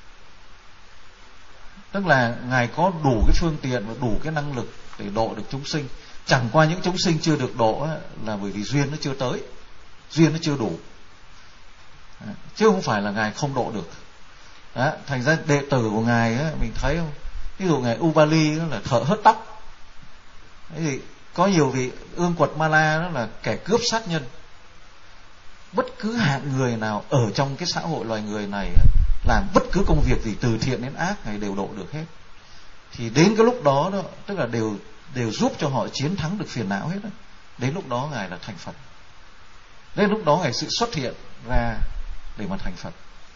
Tức là Ngài có đủ cái phương tiện và đủ cái năng lực để độ được chúng sinh. Chẳng qua những chúng sinh chưa được độ là bởi vì duyên nó chưa tới, duyên nó chưa đủ, chứ không phải là Ngài không độ được. Đó, thành ra đệ tử của Ngài mình thấy không, ví dụ Ngài Ubali là thợ hớt tóc. Thế thì có nhiều vị Ương Quật Ma La đó là kẻ cướp sát nhân. Bất cứ hạng người nào ở trong cái xã hội loài người này làm bất cứ công việc gì từ thiện đến ác Ngài đều độ được hết. Thì đến cái lúc đó đó, tức là đều giúp cho họ chiến thắng được phiền não hết đó. Đến lúc đó Ngài là thành Phật. Đến lúc đó Ngài sự xuất hiện ra để mà thành Phật.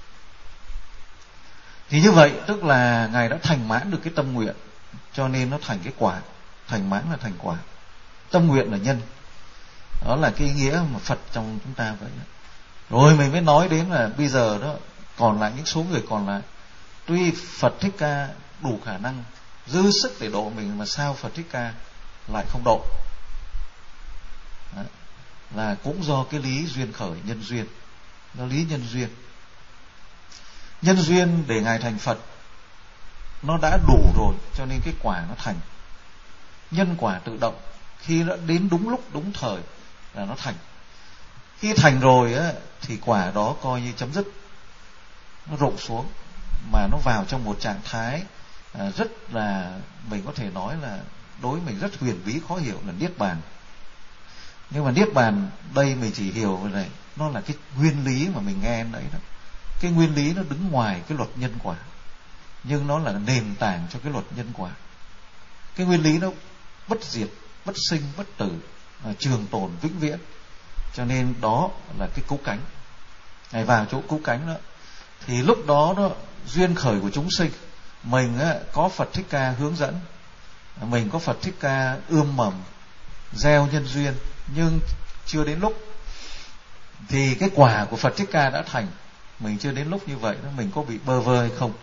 Thì như vậy tức là Ngài đã thành mãn được cái tâm nguyện, cho nên nó thành cái quả. Thành mãn là thành quả, tâm nguyện là nhân. Đó là cái ý nghĩa mà Phật trong chúng ta vậy đó. Rồi mình mới nói đến là bây giờ đó còn lại những số người còn lại, tuy Phật Thích Ca đủ khả năng dư sức để độ mình, mà sao Phật Thích Ca lại không độ? Đó. Là cũng do cái lý duyên khởi, nhân duyên, do lý nhân duyên. Nhân duyên để Ngài thành Phật nó đã đủ rồi, cho nên cái quả nó thành. Nhân quả tự động, khi nó đến đúng lúc đúng thời là nó thành. Khi thành rồi á, thì quả đó coi như chấm dứt, nó rụng xuống, mà nó vào trong một trạng thái rất là, mình có thể nói là đối với mình rất huyền bí khó hiểu, là niết bàn. Nhưng mà niết bàn đây mình chỉ hiểu về này, nó là cái nguyên lý mà mình nghe đấy đó. Cái nguyên lý nó đứng ngoài cái luật nhân quả, nhưng nó là nền tảng cho cái luật nhân quả. Cái nguyên lý nó bất diệt, bất sinh, bất tử, trường tồn vĩnh viễn. Cho nên đó là cái cứu cánh. Ngài vào chỗ cứu cánh đó, thì lúc đó đó, duyên khởi của chúng sinh, mình á, có Phật Thích Ca hướng dẫn, mình có Phật Thích Ca ươm mầm gieo nhân duyên, nhưng chưa đến lúc thì cái quả của Phật Thích Ca đã thành. Mình chưa đến lúc như vậy đó, mình có bị bơ vơ hay không,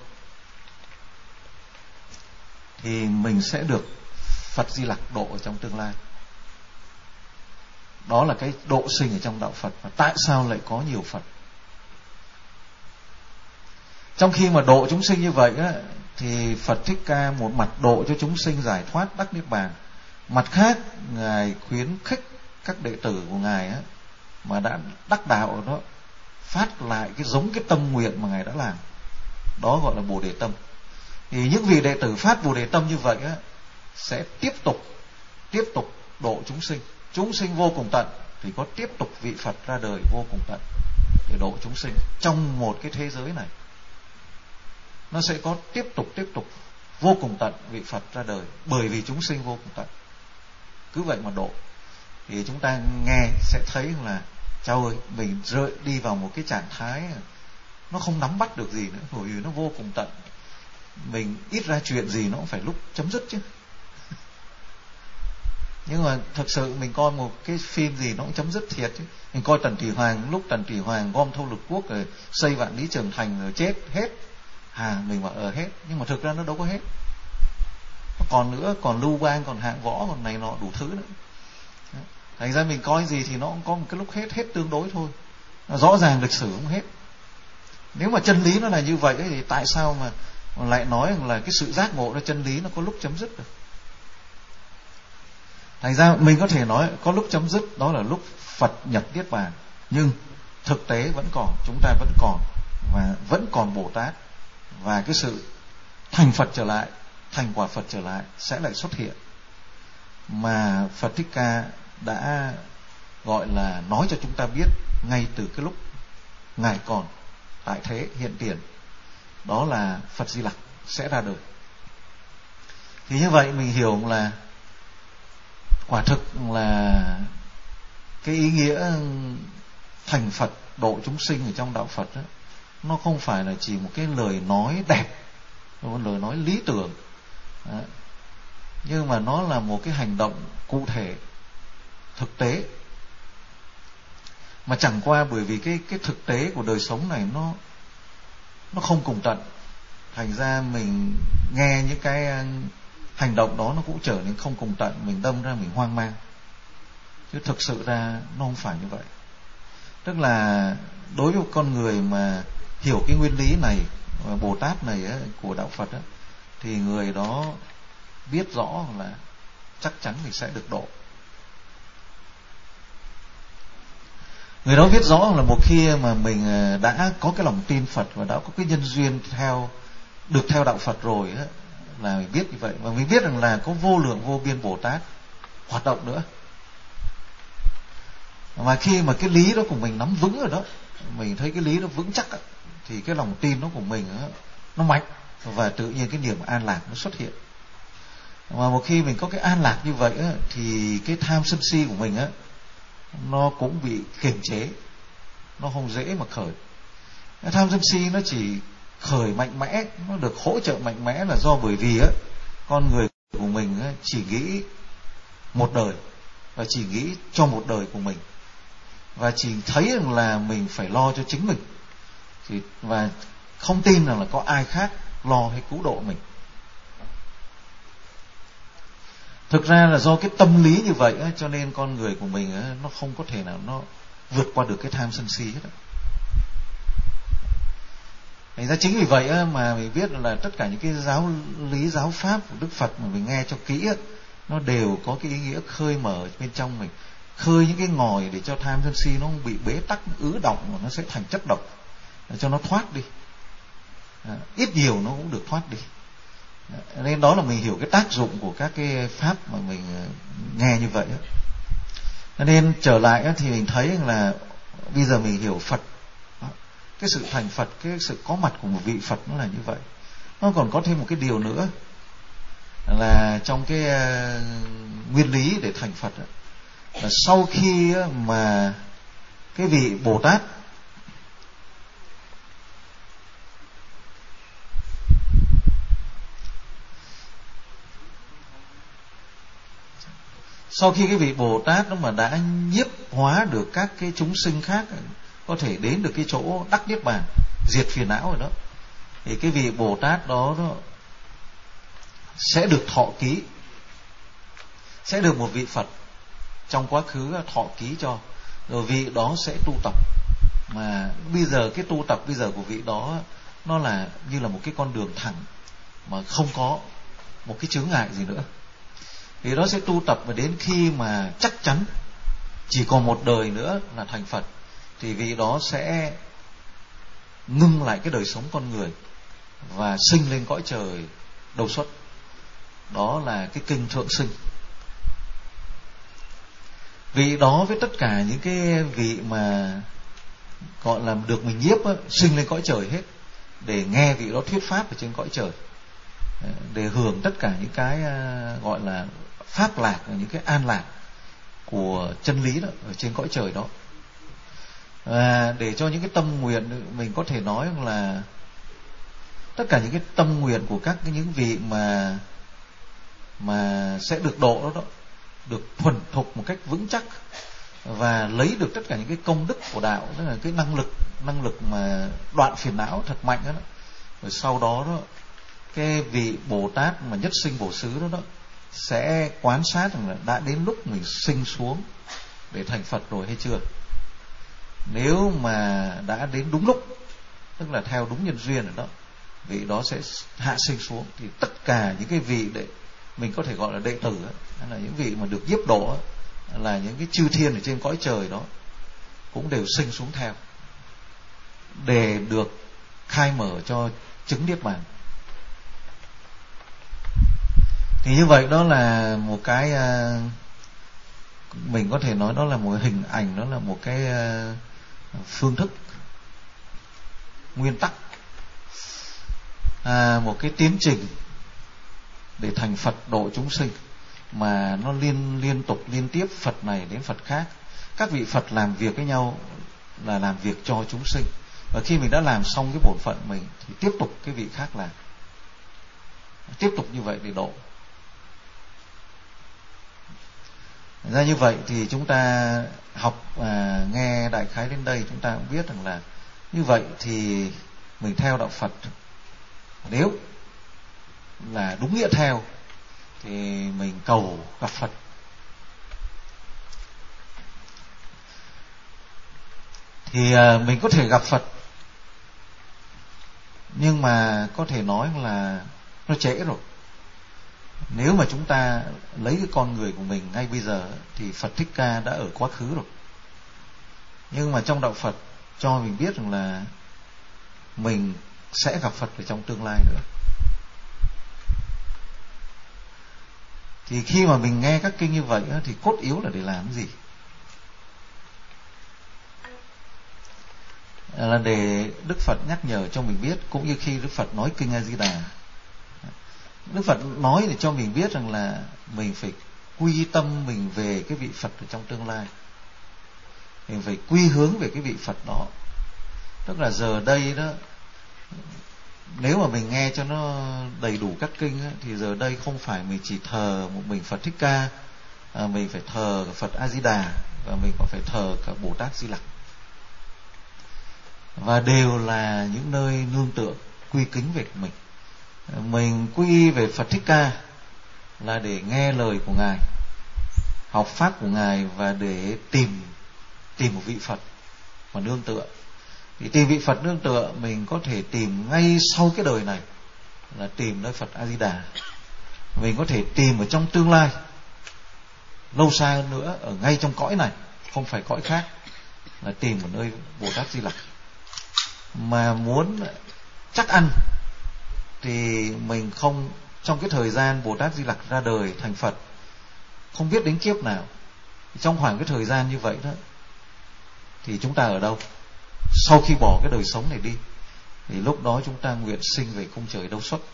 thì mình sẽ được Phật Di Lặc độ ở trong tương lai. Đó là cái độ sinh ở trong đạo Phật. Và tại sao lại có nhiều Phật? Trong khi mà độ chúng sinh như vậy á, thì Phật Thích Ca một mặt độ cho chúng sinh giải thoát đắc niết bàn, mặt khác Ngài khuyến khích các đệ tử của Ngài á, mà đã đắc đạo ở đó, phát lại cái giống cái tâm nguyện mà Ngài đã làm. Đó gọi là Bồ Đề Tâm. Thì những vị đệ tử phát Bồ Đề Tâm như vậy á, sẽ tiếp tục độ chúng sinh. Chúng sinh vô cùng tận thì có tiếp tục vị Phật ra đời vô cùng tận để độ chúng sinh. Trong một cái thế giới này, nó sẽ có tiếp tục vô cùng tận vị Phật ra đời, bởi vì chúng sinh vô cùng tận. Cứ vậy mà độ. Thì chúng ta nghe sẽ thấy là trời ơi, mình rơi đi vào một cái trạng thái nó không nắm bắt được gì nữa, bởi vì nó vô cùng tận. Mình ít ra chuyện gì nó cũng phải lúc chấm dứt chứ. Nhưng mà thực sự mình coi một cái phim gì nó cũng chấm dứt thiệt chứ. Mình coi Tần Thủy Hoàng, lúc Tần Thủy Hoàng gom thâu lục quốc rồi xây Vạn Lý Trường Thành rồi chết hết. Mình bảo hết, nhưng mà thực ra nó đâu có hết. Nó còn nữa, còn Lưu Bang, còn Hạng Võ, còn này nọ đủ thứ nữa. Thành ra mình coi gì thì nó cũng có một cái lúc hết tương đối thôi. Rõ ràng lịch sử không hết. Nếu mà chân lý nó là như vậy ấy, thì tại sao mà lại nói là cái sự giác ngộ ra chân lý nó có lúc chấm dứt được? Thành ra mình có thể nói có lúc chấm dứt, đó là lúc Phật nhập niết bàn. Nhưng thực tế vẫn còn, chúng ta vẫn còn, và vẫn còn Bồ Tát. Và cái sự thành Phật trở lại, thành quả Phật trở lại sẽ lại xuất hiện. Mà Phật Thích Ca đã gọi là nói cho chúng ta biết ngay từ cái lúc Ngài còn tại thế hiện tiền, đó là Phật Di Lặc sẽ ra đời. Thì như vậy mình hiểu là quả thực là cái ý nghĩa thành Phật độ chúng sinh ở trong đạo Phật đó, nó không phải là chỉ một cái lời nói đẹp, một lời nói lý tưởng đó, nhưng mà nó là một cái hành động cụ thể, thực tế. Mà chẳng qua bởi vì cái thực tế của đời sống này nó không cùng tận, thành ra mình nghe những cái hành động đó nó cũng trở nên không cùng tận, mình đâm ra mình hoang mang. Chứ thực sự ra nó không phải như vậy. Tức là đối với con người mà hiểu cái nguyên lý này, Bồ Tát này á, của đạo Phật á, thì người đó biết rõ là chắc chắn mình sẽ được độ. Người đó biết rõ là một khi mà mình đã có cái lòng tin Phật và đã có cái nhân duyên được theo đạo Phật rồi á, là mình biết như vậy. Và mình biết rằng là có vô lượng vô biên Bồ Tát hoạt động nữa. Mà khi mà cái lý đó của mình nắm vững rồi đó, mình thấy cái lý đó vững chắc á, thì cái lòng tin đó của mình á, nó mạnh, và tự nhiên cái niềm an lạc nó xuất hiện. Mà một khi mình có cái an lạc như vậy á, thì cái tham sân si của mình á, nó cũng bị kiềm chế, nó không dễ mà khởi. Cái tham sân si nó chỉ khởi mạnh mẽ, nó được hỗ trợ mạnh mẽ là do bởi vì á, con người của mình á, chỉ nghĩ một đời, và chỉ nghĩ cho một đời của mình, và chỉ thấy rằng là mình phải lo cho chính mình, và không tin rằng là có ai khác lo hay cứu độ mình. Thực ra là do cái tâm lý như vậy á, cho nên con người của mình á, nó không có thể nào nó vượt qua được cái tham sân si hết á. Thành ra chính vì vậy mà mình biết là tất cả những cái giáo lý giáo pháp của Đức Phật mà mình nghe cho kỹ nó đều có cái ý nghĩa khơi mở bên trong mình, khơi những cái ngòi để cho tham sân si nó không bị bế tắc ứ động mà nó sẽ thành chất độc, để cho nó thoát đi. Ít nhiều nó cũng được thoát đi. Nên đó là mình hiểu cái tác dụng của các cái pháp mà mình nghe như vậy. Nên trở lại thì mình thấy là bây giờ mình hiểu Phật, cái sự thành Phật, cái sự có mặt của một vị Phật nó là như vậy. Nó còn có thêm một cái điều nữa là trong cái nguyên lý để thành Phật là sau khi mà cái vị Bồ Tát đó mà đã nhiếp hóa được các cái chúng sinh khác có thể đến được cái chỗ đắc niết bàn, diệt phiền não rồi đó, thì cái vị Bồ Tát đó sẽ được thọ ký, sẽ được một vị Phật trong quá khứ thọ ký cho, rồi vị đó sẽ tu tập. Mà bây giờ cái tu tập bây giờ của vị đó nó là như là một cái con đường thẳng mà không có một cái chướng ngại gì nữa. Thì đó sẽ tu tập, và đến khi mà chắc chắn chỉ còn một đời nữa là thành Phật, thì vị đó sẽ ngưng lại cái đời sống con người và sinh lên cõi trời đầu xuất. Đó là cái kinh Thượng Sinh. Vị đó với tất cả những cái vị mà gọi là được mình nhiếp sinh lên cõi trời hết, để nghe vị đó thuyết pháp ở trên cõi trời, để hưởng tất cả những cái gọi là pháp lạc, những cái an lạc của chân lý đó ở trên cõi trời đó. Và để cho những cái tâm nguyện, mình có thể nói là tất cả những cái tâm nguyện của các những vị mà sẽ được độ đó, được thuần thục một cách vững chắc và lấy được tất cả những cái công đức của đạo, tức là cái năng lực mà đoạn phiền não thật mạnh đó. Rồi sau đó cái vị Bồ Tát mà nhất sinh bổ xứ đó sẽ quan sát rằng là đã đến lúc mình sinh xuống để thành Phật rồi hay chưa. Nếu mà đã đến đúng lúc, tức là theo đúng nhân duyên rồi đó, vị đó sẽ hạ sinh xuống. Thì tất cả những cái vị đệ mình có thể gọi là đệ tử hay là những vị mà được nhiếp độ là những cái chư thiên ở trên cõi trời đó cũng đều sinh xuống theo, để được khai mở cho chứng niết bàn. Thì như vậy đó là một cái mình có thể nói đó là một hình ảnh, đó là một cái phương thức, nguyên tắc, một cái tiến trình để thành Phật độ chúng sinh, mà nó liên tục liên tiếp, Phật này đến Phật khác. Các vị Phật làm việc với nhau là làm việc cho chúng sinh, và khi mình đã làm xong cái bổn phận mình thì tiếp tục cái vị khác làm, tiếp tục như vậy để độ. Ra như vậy thì chúng ta học nghe đại khái đến đây, chúng ta cũng biết rằng là như vậy thì mình theo đạo Phật, nếu là đúng nghĩa theo thì mình cầu gặp Phật. Thì mình có thể gặp Phật, nhưng mà có thể nói là nó trễ rồi. Nếu mà chúng ta lấy cái con người của mình ngay bây giờ thì Phật Thích Ca đã ở quá khứ rồi. Nhưng mà trong đạo Phật cho mình biết rằng là mình sẽ gặp Phật ở trong tương lai nữa. Thì khi mà mình nghe các kinh như vậy thì cốt yếu là để làm cái gì? Là để Đức Phật nhắc nhở cho mình biết, cũng như khi Đức Phật nói kinh A Di Đà, Đức Phật nói để cho mình biết rằng là mình phải quy tâm mình về cái vị Phật ở trong tương lai, mình phải quy hướng về cái vị Phật đó. Tức là giờ đây đó, nếu mà mình nghe cho nó đầy đủ các kinh thì giờ đây không phải mình chỉ thờ một mình Phật Thích Ca, mình phải thờ Phật A Di Đà, và mình còn phải thờ cả Bồ Tát Di Lặc, và đều là những nơi nương tựa quy kính về mình. Mình quy về Phật Thích Ca là để nghe lời của Ngài, học pháp của Ngài, và để tìm một vị Phật mà nương tựa. Thì tìm vị Phật nương tựa mình có thể tìm ngay sau cái đời này là tìm nơi Phật A Di Đà. Mình có thể tìm ở trong tương lai lâu xa hơn nữa, ở ngay trong cõi này, không phải cõi khác, là tìm ở nơi Bồ Tát Di Lặc. Mà muốn chắc ăn thì mình không, trong cái thời gian Bồ Tát Di Lặc ra đời thành Phật, không biết đến kiếp nào, trong khoảng cái thời gian như vậy đó thì chúng ta ở đâu? Sau khi bỏ cái đời sống này đi thì lúc đó chúng ta nguyện sinh về cung trời đâu xuất.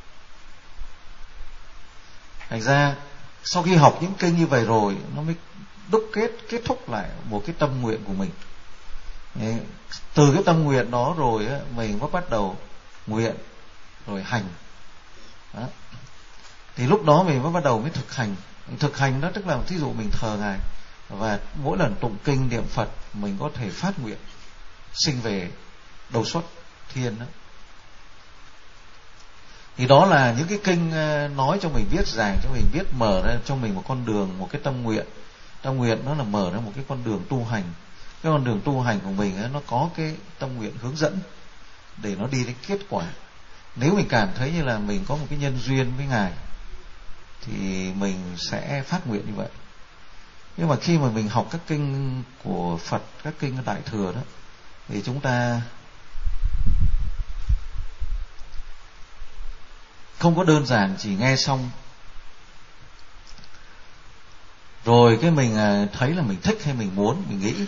Thành ra sau khi học những kinh như vậy rồi, nó mới kết thúc lại một cái tâm nguyện của mình. Từ cái tâm nguyện đó rồi mình mới bắt đầu nguyện rồi hành đó. Thì lúc đó mình mới bắt đầu mới thực hành. Thực hành đó tức là thí dụ mình thờ Ngài, và mỗi lần tụng kinh niệm Phật mình có thể phát nguyện sinh về đầu xuất thiên đó. Thì đó là những cái kinh nói cho mình biết, giảng cho mình biết, mở ra cho mình một con đường, một cái tâm nguyện. Tâm nguyện nó là mở ra một cái con đường tu hành. Cái con đường tu hành của mình nó có cái tâm nguyện hướng dẫn để nó đi đến kết quả. Nếu mình cảm thấy như là mình có một cái nhân duyên với Ngài thì mình sẽ phát nguyện như vậy. Nhưng mà khi mà mình học các kinh của Phật, các kinh Đại Thừa đó, thì chúng ta không có đơn giản chỉ nghe xong rồi cái mình thấy là mình thích hay mình muốn, mình nghĩ,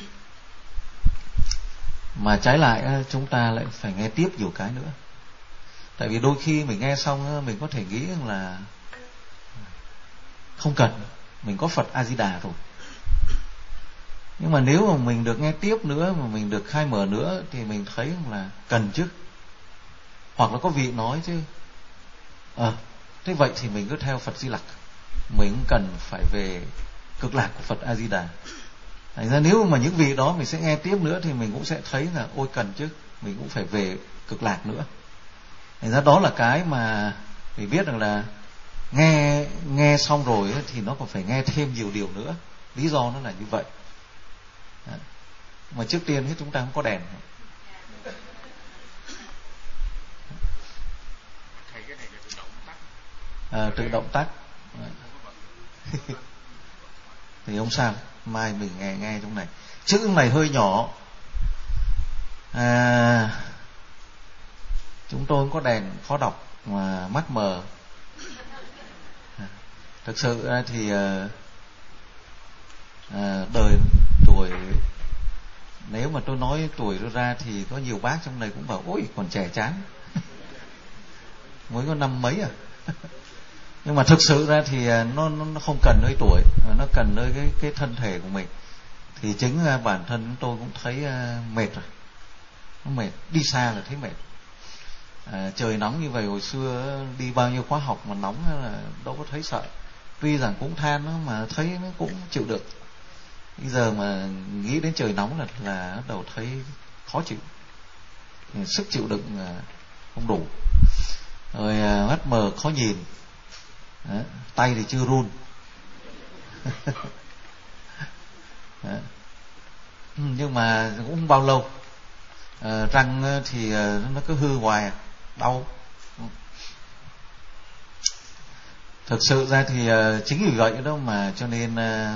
mà trái lại chúng ta lại phải nghe tiếp nhiều cái nữa. Tại vì đôi khi mình nghe xong mình có thể nghĩ là không cần, mình có Phật A Di Đà rồi. Nhưng mà nếu mà mình được nghe tiếp nữa, mà mình được khai mở nữa, thì mình thấy là cần chứ. Hoặc là có vị nói chứ, thế vậy thì mình cứ theo Phật Di Lặc, mình cũng cần phải về cực lạc của Phật A Di Đà. Thành ra nếu mà những vị đó mình sẽ nghe tiếp nữa thì mình cũng sẽ thấy là ôi cần chứ, mình cũng phải về cực lạc nữa. Thành ra đó là cái mà mình biết rằng là nghe xong rồi thì nó còn phải nghe thêm nhiều điều nữa. Lý do nó là như vậy. Mà trước tiên chúng ta không có đèn. Tự động tắt. Thì không sao, mai mình nghe trong này. Chữ này hơi nhỏ. Chúng tôi không có đèn, khó đọc mà mắt mờ. Thực sự ra thì đời tuổi, nếu mà tôi nói tuổi tôi ra thì có nhiều bác trong này cũng bảo ôi còn trẻ chán. Mới có năm mấy à. Nhưng mà thực sự ra thì nó không cần nơi tuổi, nó cần nơi cái thân thể của mình. Thì chính bản thân chúng tôi cũng thấy mệt rồi. Nó mệt, đi xa là thấy mệt. Trời nóng như vậy, hồi xưa đi bao nhiêu khóa học mà nóng là đâu có thấy sợ. Tuy rằng cũng than đó, mà thấy nó cũng chịu được. Bây giờ mà nghĩ đến trời nóng là bắt đầu thấy khó chịu, sức chịu đựng không đủ. Rồi mắt mờ khó nhìn. Đấy, tay thì chưa run. Nhưng mà cũng không bao lâu. Răng thì nó cứ hư hoài, đau. Thực sự ra thì chính vì vậy đó mà cho nên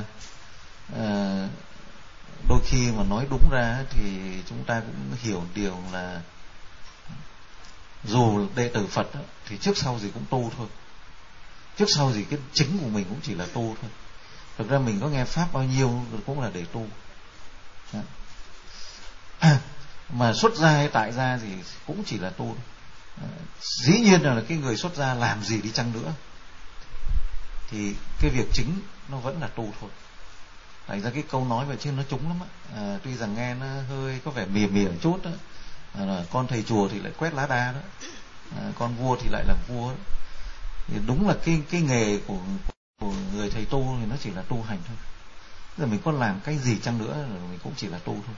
đôi khi mà nói đúng ra thì chúng ta cũng hiểu điều là dù đệ tử Phật thì trước sau gì cũng tu thôi. Trước sau gì cái chính của mình cũng chỉ là tu thôi. Thực ra mình có nghe pháp bao nhiêu cũng là để tu. Mà xuất gia hay tại gia thì cũng chỉ là tu. Dĩ nhiên là cái người xuất gia làm gì đi chăng nữa thì cái việc chính nó vẫn là tu thôi. Thành ra cái câu nói vậy chứ nó trúng lắm á. Tuy rằng nghe nó hơi có vẻ mỉa một chút đó. Con thầy chùa thì lại quét lá đa đó. Con vua thì lại làm vua đó. Thì đúng là cái nghề của người thầy tu thì nó chỉ là tu hành thôi. Giờ mình có làm cái gì chăng nữa mình cũng chỉ là tu thôi.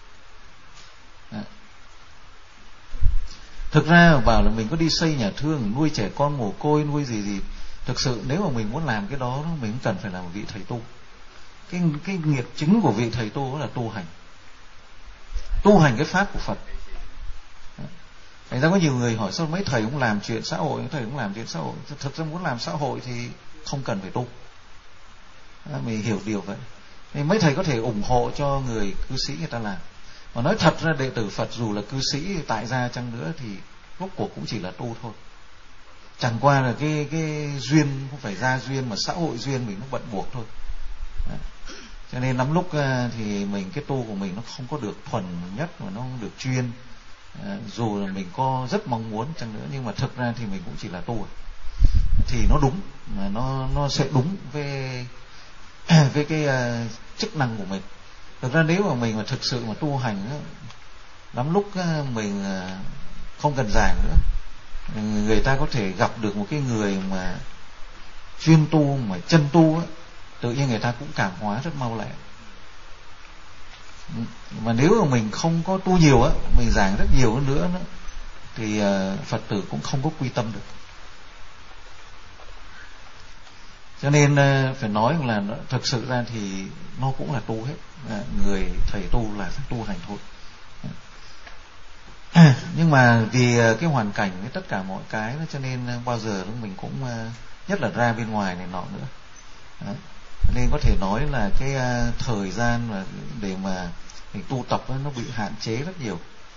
Thực ra bảo là mình có đi xây nhà thương, nuôi trẻ con mồ côi, nuôi gì, thực sự nếu mà mình muốn làm cái đó mình cũng cần phải làm một vị thầy tu. Cái nghiệp chính của vị thầy tu là tu hành. tu hành cái pháp của Phật. Thành ra có nhiều người hỏi sao mấy thầy cũng làm chuyện xã hội, thầy cũng làm chuyện xã hội. Thực ra muốn làm xã hội thì không cần phải tu. Mình hiểu điều vậy. Thì mấy thầy có thể ủng hộ cho người cư sĩ người ta làm. Mà nói thật ra đệ tử Phật dù là cư sĩ tại gia chăng nữa thì rốt cuộc cũng chỉ là tu thôi. Chẳng qua là cái duyên không phải gia duyên mà xã hội duyên mình nó bận buộc thôi. Cho nên lắm lúc thì mình cái tu của mình nó không có được thuần nhất mà nó không được chuyên. Dù là mình có rất mong muốn chăng nữa nhưng mà thực ra thì mình cũng chỉ là tu. Thì nó đúng mà nó sẽ đúng với cái chức năng của mình. Thực ra nếu mà mình mà thực sự mà tu hành á, lắm lúc mình không cần giảng nữa, người ta có thể gặp được một cái người mà chuyên tu mà chân tu á, tự nhiên người ta cũng cảm hóa rất mau lẹ. Mà nếu mà mình không có tu nhiều á, mình giảng rất nhiều hơn nữa thì Phật tử cũng không có quy tâm được. Cho nên phải nói là thực sự ra thì nó cũng là tu hết. Người thầy tu là phải tu hành thôi. Nhưng mà vì cái hoàn cảnh với tất cả mọi cái đó, cho nên bao giờ mình cũng nhất là ra bên ngoài này nọ nữa. Nên có thể nói là cái thời gian mà để mà mình tu tập nó bị hạn chế rất nhiều.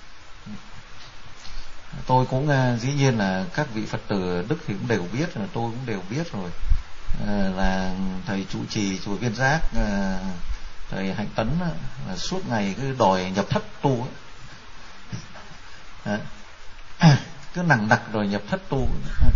Tôi cũng dĩ nhiên là các vị Phật tử Đức thì cũng đều biết, tôi cũng đều biết rồi. Là thầy trụ trì chùa Viên Giác, thầy Hạnh Tấn là suốt ngày cứ đòi nhập thất tu ấy. Cứ nặng nặc đòi nhập thất tu.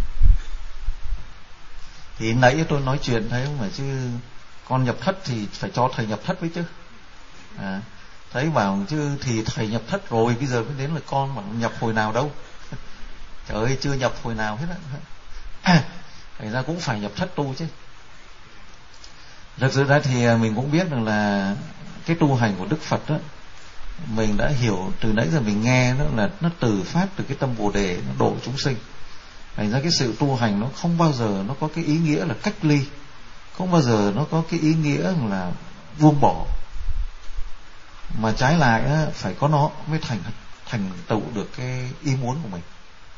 Thì nãy tôi nói chuyện thấy không, mà chứ con nhập thất thì phải cho thầy nhập thất với chứ. Thấy bảo chứ thì thầy nhập thất rồi, bây giờ mới đến là con mà nhập hồi nào đâu. Trời ơi, chưa nhập hồi nào hết á. Thành ra cũng phải nhập thất tu chứ. Thực sự ra thì mình cũng biết rằng là cái tu hành của Đức Phật đó, mình đã hiểu từ nãy giờ mình nghe đó là nó từ phát từ cái tâm Bồ Đề, nó độ chúng sinh. Thành ra cái sự tu hành nó không bao giờ nó có cái ý nghĩa là cách ly, không bao giờ nó có cái ý nghĩa là buông bỏ, mà trái lại phải có nó mới thành tựu được cái ý muốn của mình.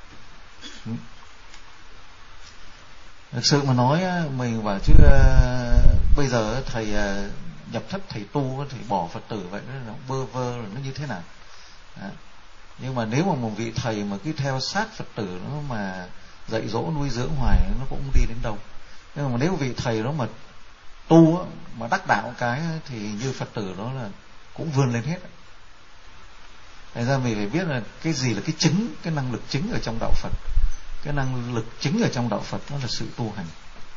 Thực sự mà nói mình bảo chứ bây giờ thầy nhập thất thầy tu thì bỏ Phật tử vậy nó bơ vơ nó như thế nào. Nhưng mà nếu mà một vị thầy mà cứ theo sát Phật tử nó mà dạy dỗ nuôi dưỡng hoài nó cũng không đi đến đâu. Nhưng mà nếu vị thầy đó mà tu mà đắc đạo cái thì như Phật tử đó là cũng vươn lên hết. Thành ra mình phải biết là cái gì là cái chính, cái năng lực chính ở trong đạo Phật. Cái năng lực chính ở trong đạo Phật nó là sự tu hành,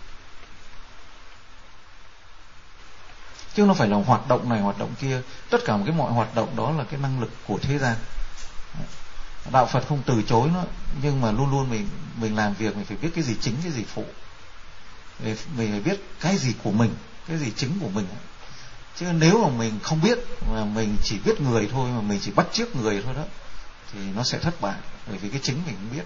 chứ nó phải là hoạt động này hoạt động kia. Tất cả mọi hoạt động đó là cái năng lực của thế gian. Đạo Phật không từ chối nó, nhưng mà luôn luôn mình làm việc mình phải biết cái gì chính, cái gì phụ. Mình phải biết cái gì của mình, cái gì chính của mình. Chứ nếu mà mình không biết mà mình chỉ biết người thôi, mà mình chỉ bắt chước người thôi đó, thì nó sẽ thất bại. Bởi vì cái chính mình không biết.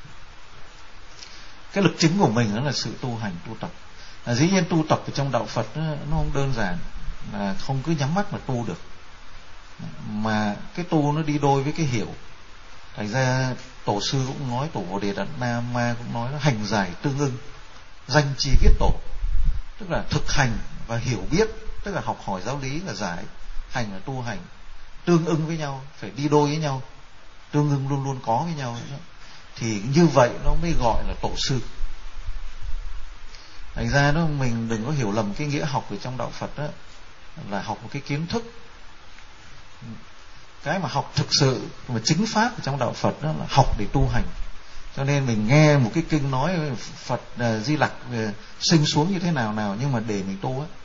Cái lực chính của mình đó là sự tu hành, tu tập. Dĩ nhiên tu tập ở trong đạo Phật nó không đơn giản là không cứ nhắm mắt mà tu được, mà cái tu nó đi đôi với cái hiểu. Thành ra tổ sư cũng nói, tổ Bồ Đề Đạt Ma cũng nói là hành giải tương ưng, danh chi viết tổ. Tức là thực hành và hiểu biết, tức là học hỏi giáo lý là giải, hành là tu hành, tương ưng với nhau, phải đi đôi với nhau, tương ưng luôn luôn có với nhau. Thì như vậy nó mới gọi là tổ sư. Thành ra đó mình đừng có hiểu lầm cái nghĩa học ở trong đạo Phật đó là học một cái kiến thức. Cái mà học thực sự mà chính pháp ở trong đạo Phật đó là học để tu hành. Cho nên mình nghe một cái kinh nói Phật Di Lặc sinh xuống như thế nào nhưng mà để mình tu á,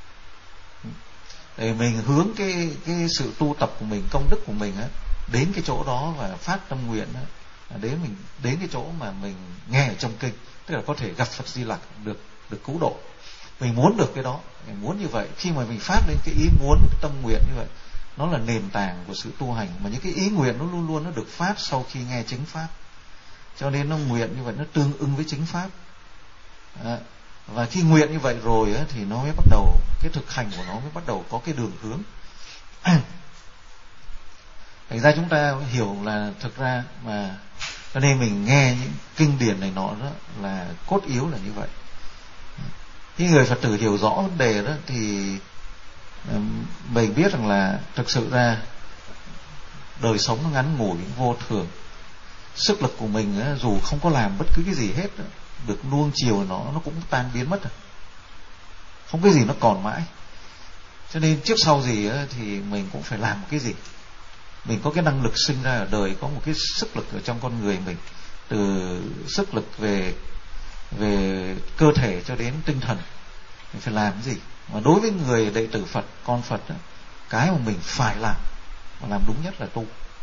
để mình hướng cái sự tu tập của mình, công đức của mình á đến cái chỗ đó và phát tâm nguyện á, đến cái chỗ mà mình nghe ở trong kinh, tức là có thể gặp Phật Di Lặc được cứu độ. Mình muốn được cái đó, mình muốn như vậy. Khi mà mình phát lên cái ý muốn, cái tâm nguyện như vậy, nó là nền tảng của sự tu hành. Mà những cái ý nguyện nó luôn luôn nó được phát sau khi nghe chính pháp, cho nên nó nguyện như vậy nó tương ưng với chính pháp. Và khi nguyện như vậy rồi á, thì nó mới bắt đầu, cái thực hành của nó mới bắt đầu có cái đường hướng. Thành ra chúng ta hiểu là thực ra mà, cho nên mình nghe những kinh điển này nọ đó là cốt yếu là như vậy. Khi người Phật tử hiểu rõ vấn đề đó thì mình biết rằng là thực sự ra đời sống nó ngắn ngủi vô thường. Sức lực của mình dù không có làm bất cứ cái gì hết, được nuông chiều nó cũng tan biến mất rồi. Không cái gì nó còn mãi. Cho nên trước sau gì thì mình cũng phải làm một cái gì. Mình có cái năng lực sinh ra ở đời, có một cái sức lực ở trong con người mình, từ sức lực về cơ thể cho đến tinh thần, mình phải làm cái gì. Mà đối với người đệ tử Phật, con Phật, cái mà mình phải làm và làm đúng nhất là tu.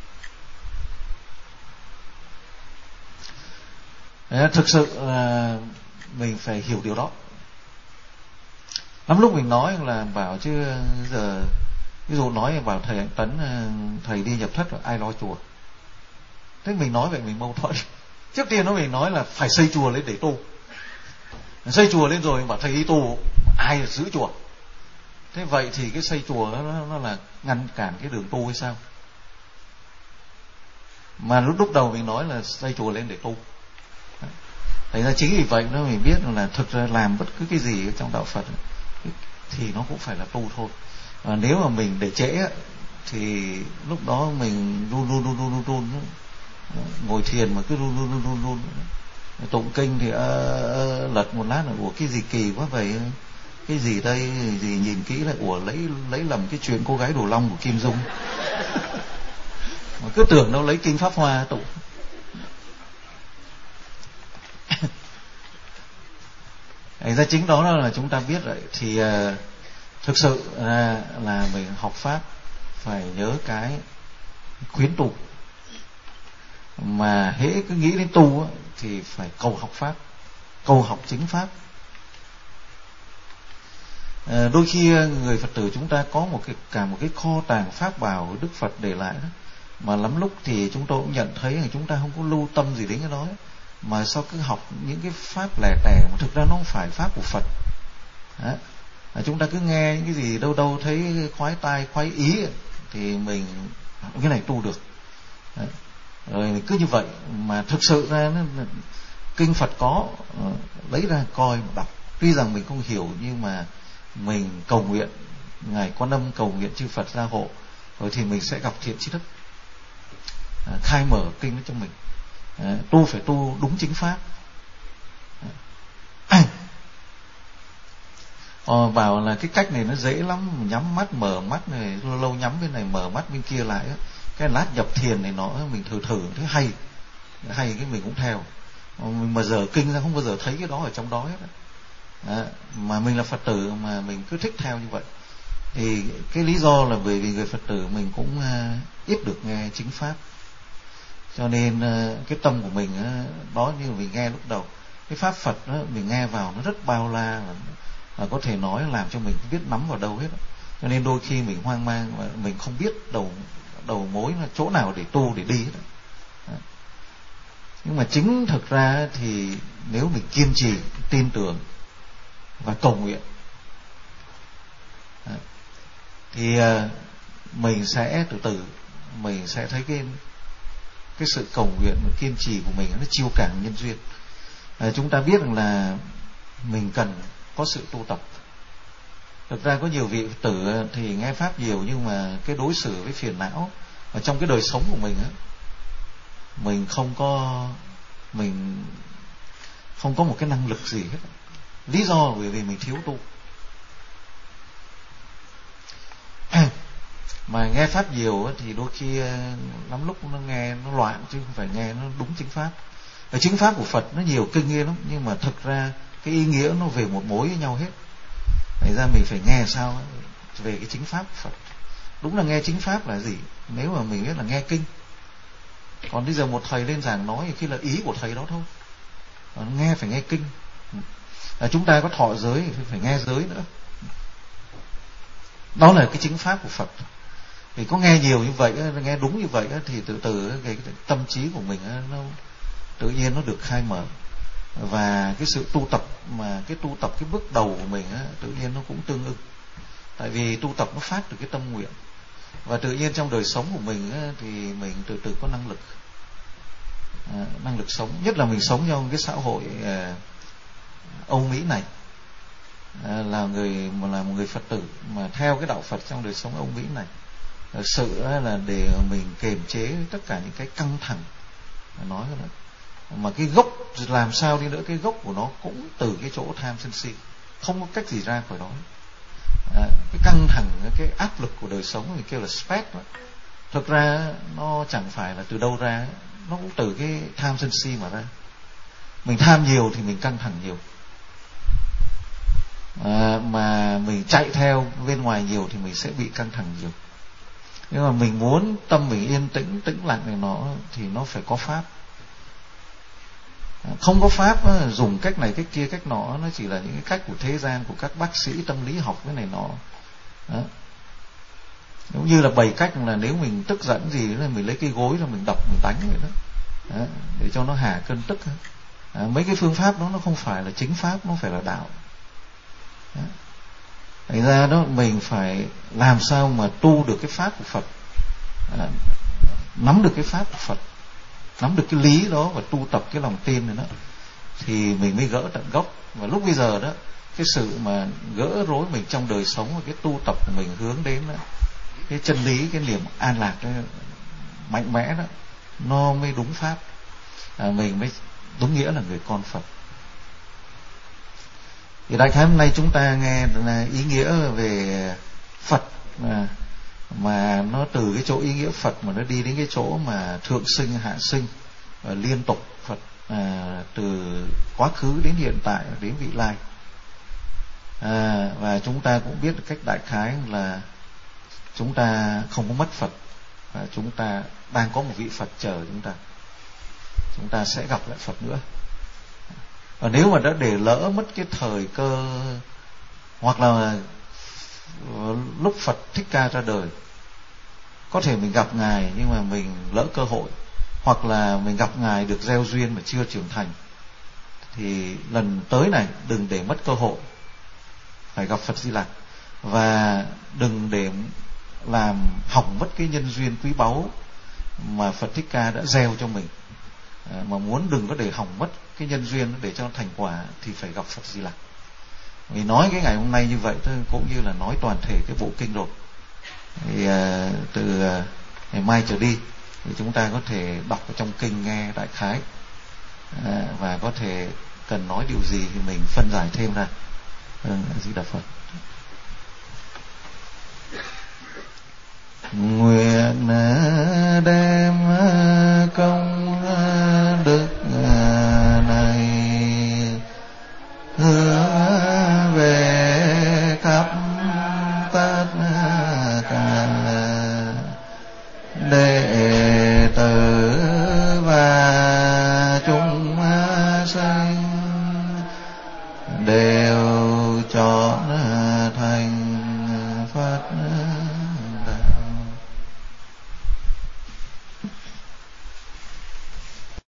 Thực sự là mình phải hiểu điều đó. Lắm lúc mình nói là bảo chứ giờ ví dụ nói bảo thầy Anh Tấn, thầy đi nhập thất ai lo chùa. Thế mình nói vậy mình mâu thuẫn. Trước tiên mình nói là phải xây chùa lên để tu. Xây chùa lên rồi bảo thầy đi tu, ai giữ chùa. Thế vậy thì cái xây chùa nó là ngăn cản cái đường tu hay sao? Mà lúc đầu mình nói là xây chùa lên để tu. Thành ra chính vì vậy đó mình biết là thực ra làm bất cứ cái gì trong đạo Phật thì nó cũng phải là tu thôi. Và nếu mà mình để trễ thì lúc đó mình run ngồi thiền mà cứ run tụng kinh thì lật một lát là ủa cái gì kỳ quá vậy, cái gì đây, gì nhìn kỹ lại ủa lấy lầm cái chuyện cô gái Đồ Long của Kim Dung. Mà cứ tưởng đâu lấy kinh Pháp Hoa tụng. Thành ra chính đó là chúng ta biết vậy. Thì thực sự là mình học Pháp phải nhớ cái khuyến tu. Mà hễ cứ nghĩ đến tu thì phải cầu học Pháp, cầu học chính Pháp. Đôi khi người Phật tử chúng ta có cả một cái kho tàng pháp bảo của Đức Phật để lại đó, mà lắm lúc thì chúng tôi cũng nhận thấy là chúng ta không có lưu tâm gì đến cái đó, mà sao cứ học những cái pháp lẻ tẻ mà thực ra nó không phải pháp của Phật. Chúng ta cứ nghe những cái gì đâu đâu thấy khoái tai khoái ý thì mình cái này tu được. Rồi cứ như vậy mà thực sự ra kinh Phật có lấy ra coi đọc, tuy rằng mình không hiểu nhưng mà mình cầu nguyện ngài Quan Âm, cầu nguyện chư Phật gia hộ, rồi thì mình sẽ gặp thiện tri thức, khai mở kinh cho mình. Tu phải tu đúng chính pháp. Bảo là cái cách này nó dễ lắm, nhắm mắt mở mắt này, lâu lâu nhắm bên này mở mắt bên kia lại, cái lát nhập thiền này nó mình thử thấy hay cái mình cũng theo. Mình mà giờ kinh ra không bao giờ thấy cái đó ở trong đó hết. Mà mình là Phật tử mà mình cứ thích theo như vậy. Thì cái lý do là bởi vì người Phật tử mình cũng ít được nghe chính pháp, cho nên cái tâm của mình đó, như mình nghe lúc đầu, cái pháp Phật đó, mình nghe vào nó rất bao la, và có thể nói làm cho mình không biết nắm vào đâu hết. Cho nên đôi khi mình hoang mang và mình không biết đầu mối là chỗ nào để tu để đi hết. Nhưng mà chính thực ra thì nếu mình kiên trì, tin tưởng và cầu nguyện thì mình sẽ từ từ mình sẽ thấy cái sự cầu nguyện và kiên trì của mình nó chiêu cảm nhân duyên. Chúng ta biết rằng là mình cần có sự tu tập. Thực ra có nhiều vị tử thì nghe pháp nhiều nhưng mà cái đối xử với phiền não ở trong cái đời sống của mình mình không có một cái năng lực gì hết. Lý do bởi vì mình thiếu tu. Mà nghe pháp nhiều thì đôi khi lắm lúc nó nghe nó loạn chứ không phải nghe nó đúng chính pháp. Và chính pháp của Phật nó nhiều kinh nghĩa lắm, nhưng mà thực ra cái ý nghĩa nó về một mối với nhau hết. Thành ra mình phải nghe sao về cái chính pháp của Phật. Đúng là nghe chính pháp là gì? Nếu mà mình biết là nghe kinh. Còn bây giờ một thầy lên giảng nói thì khi là ý của thầy đó thôi. Nghe phải nghe kinh. Chúng ta có thọ giới thì phải nghe giới nữa. Đó là cái chính pháp của Phật. Vì có nghe nhiều như vậy, nghe đúng như vậy thì từ từ cái tâm trí của mình nó tự nhiên nó được khai mở. Và cái sự tu tập mà cái bước đầu của mình tự nhiên nó cũng tương ưng. Tại vì tu tập nó phát từ cái tâm nguyện. Và tự nhiên trong đời sống của mình thì mình từ từ có năng lực sống. Nhất là mình sống trong cái xã hội Âu Mỹ này, là một người Phật tử mà theo cái đạo Phật trong đời sống Âu Mỹ này, sự là để mình kiềm chế tất cả những cái căng thẳng, nói rồi, mà cái gốc làm sao đi nữa, cái gốc của nó cũng từ cái chỗ tham sân si, không có cách gì ra khỏi đó. Cái căng thẳng, cái áp lực của đời sống mình kêu là stress đó. Thực ra nó chẳng phải là từ đâu ra, nó cũng từ cái tham sân si mà ra. Mình tham nhiều thì mình căng thẳng nhiều, mà mình chạy theo bên ngoài nhiều thì mình sẽ bị căng thẳng nhiều. Nhưng mà mình muốn tâm mình yên tĩnh, tĩnh lặng thì nó phải có pháp. Không có pháp dùng cách này cách kia cách nọ, nó chỉ là những cái cách của thế gian, của các bác sĩ tâm lý học cái này nọ đó. Giống như là 7 cách là nếu mình tức giận gì là mình lấy cái gối rồi mình đập mình đánh vậy đó, để cho nó hạ cơn tức. Mấy cái phương pháp đó nó không phải là chính pháp, nó phải là đạo. Thành ra đó mình phải làm sao mà tu được cái pháp của Phật, nắm được cái pháp của Phật, nắm được cái lý đó và tu tập cái lòng tin này đó, thì mình mới gỡ tận gốc. Và lúc bây giờ đó, cái sự mà gỡ rối mình trong đời sống và cái tu tập của mình hướng đến đó, cái chân lý, cái niềm an lạc đó, mạnh mẽ đó, nó mới đúng pháp, mình mới đúng nghĩa là người con Phật. Thì đại khái hôm nay chúng ta nghe ý nghĩa về Phật, mà nó từ cái chỗ ý nghĩa Phật mà nó đi đến cái chỗ mà thượng sinh hạ sinh và liên tục Phật, từ quá khứ đến hiện tại đến vị lai. Và chúng ta cũng biết được cách đại khái là chúng ta không có mất Phật, và chúng ta đang có một vị Phật chờ chúng ta sẽ gặp lại Phật nữa. Và nếu mà đã để lỡ mất cái thời cơ, hoặc là lúc Phật Thích Ca ra đời, có thể mình gặp Ngài nhưng mà mình lỡ cơ hội, hoặc là mình gặp Ngài được gieo duyên mà chưa trưởng thành, thì lần tới này đừng để mất cơ hội, phải gặp Phật Di Lặc. Và đừng để làm hỏng mất cái nhân duyên quý báu mà Phật Thích Ca đã gieo cho mình. Mà muốn đừng có để hỏng mất cái nhân duyên để cho thành quả thì phải gặp Phật Di Lặc. Vì nói cái ngày hôm nay như vậy thôi, cũng như là nói toàn thể cái bộ kinh rồi. Thì từ ngày mai trở đi thì chúng ta có thể đọc ở trong kinh nghe đại khái, và có thể cần nói điều gì thì mình phân giải thêm ra. Di Đà Phật. Nguyện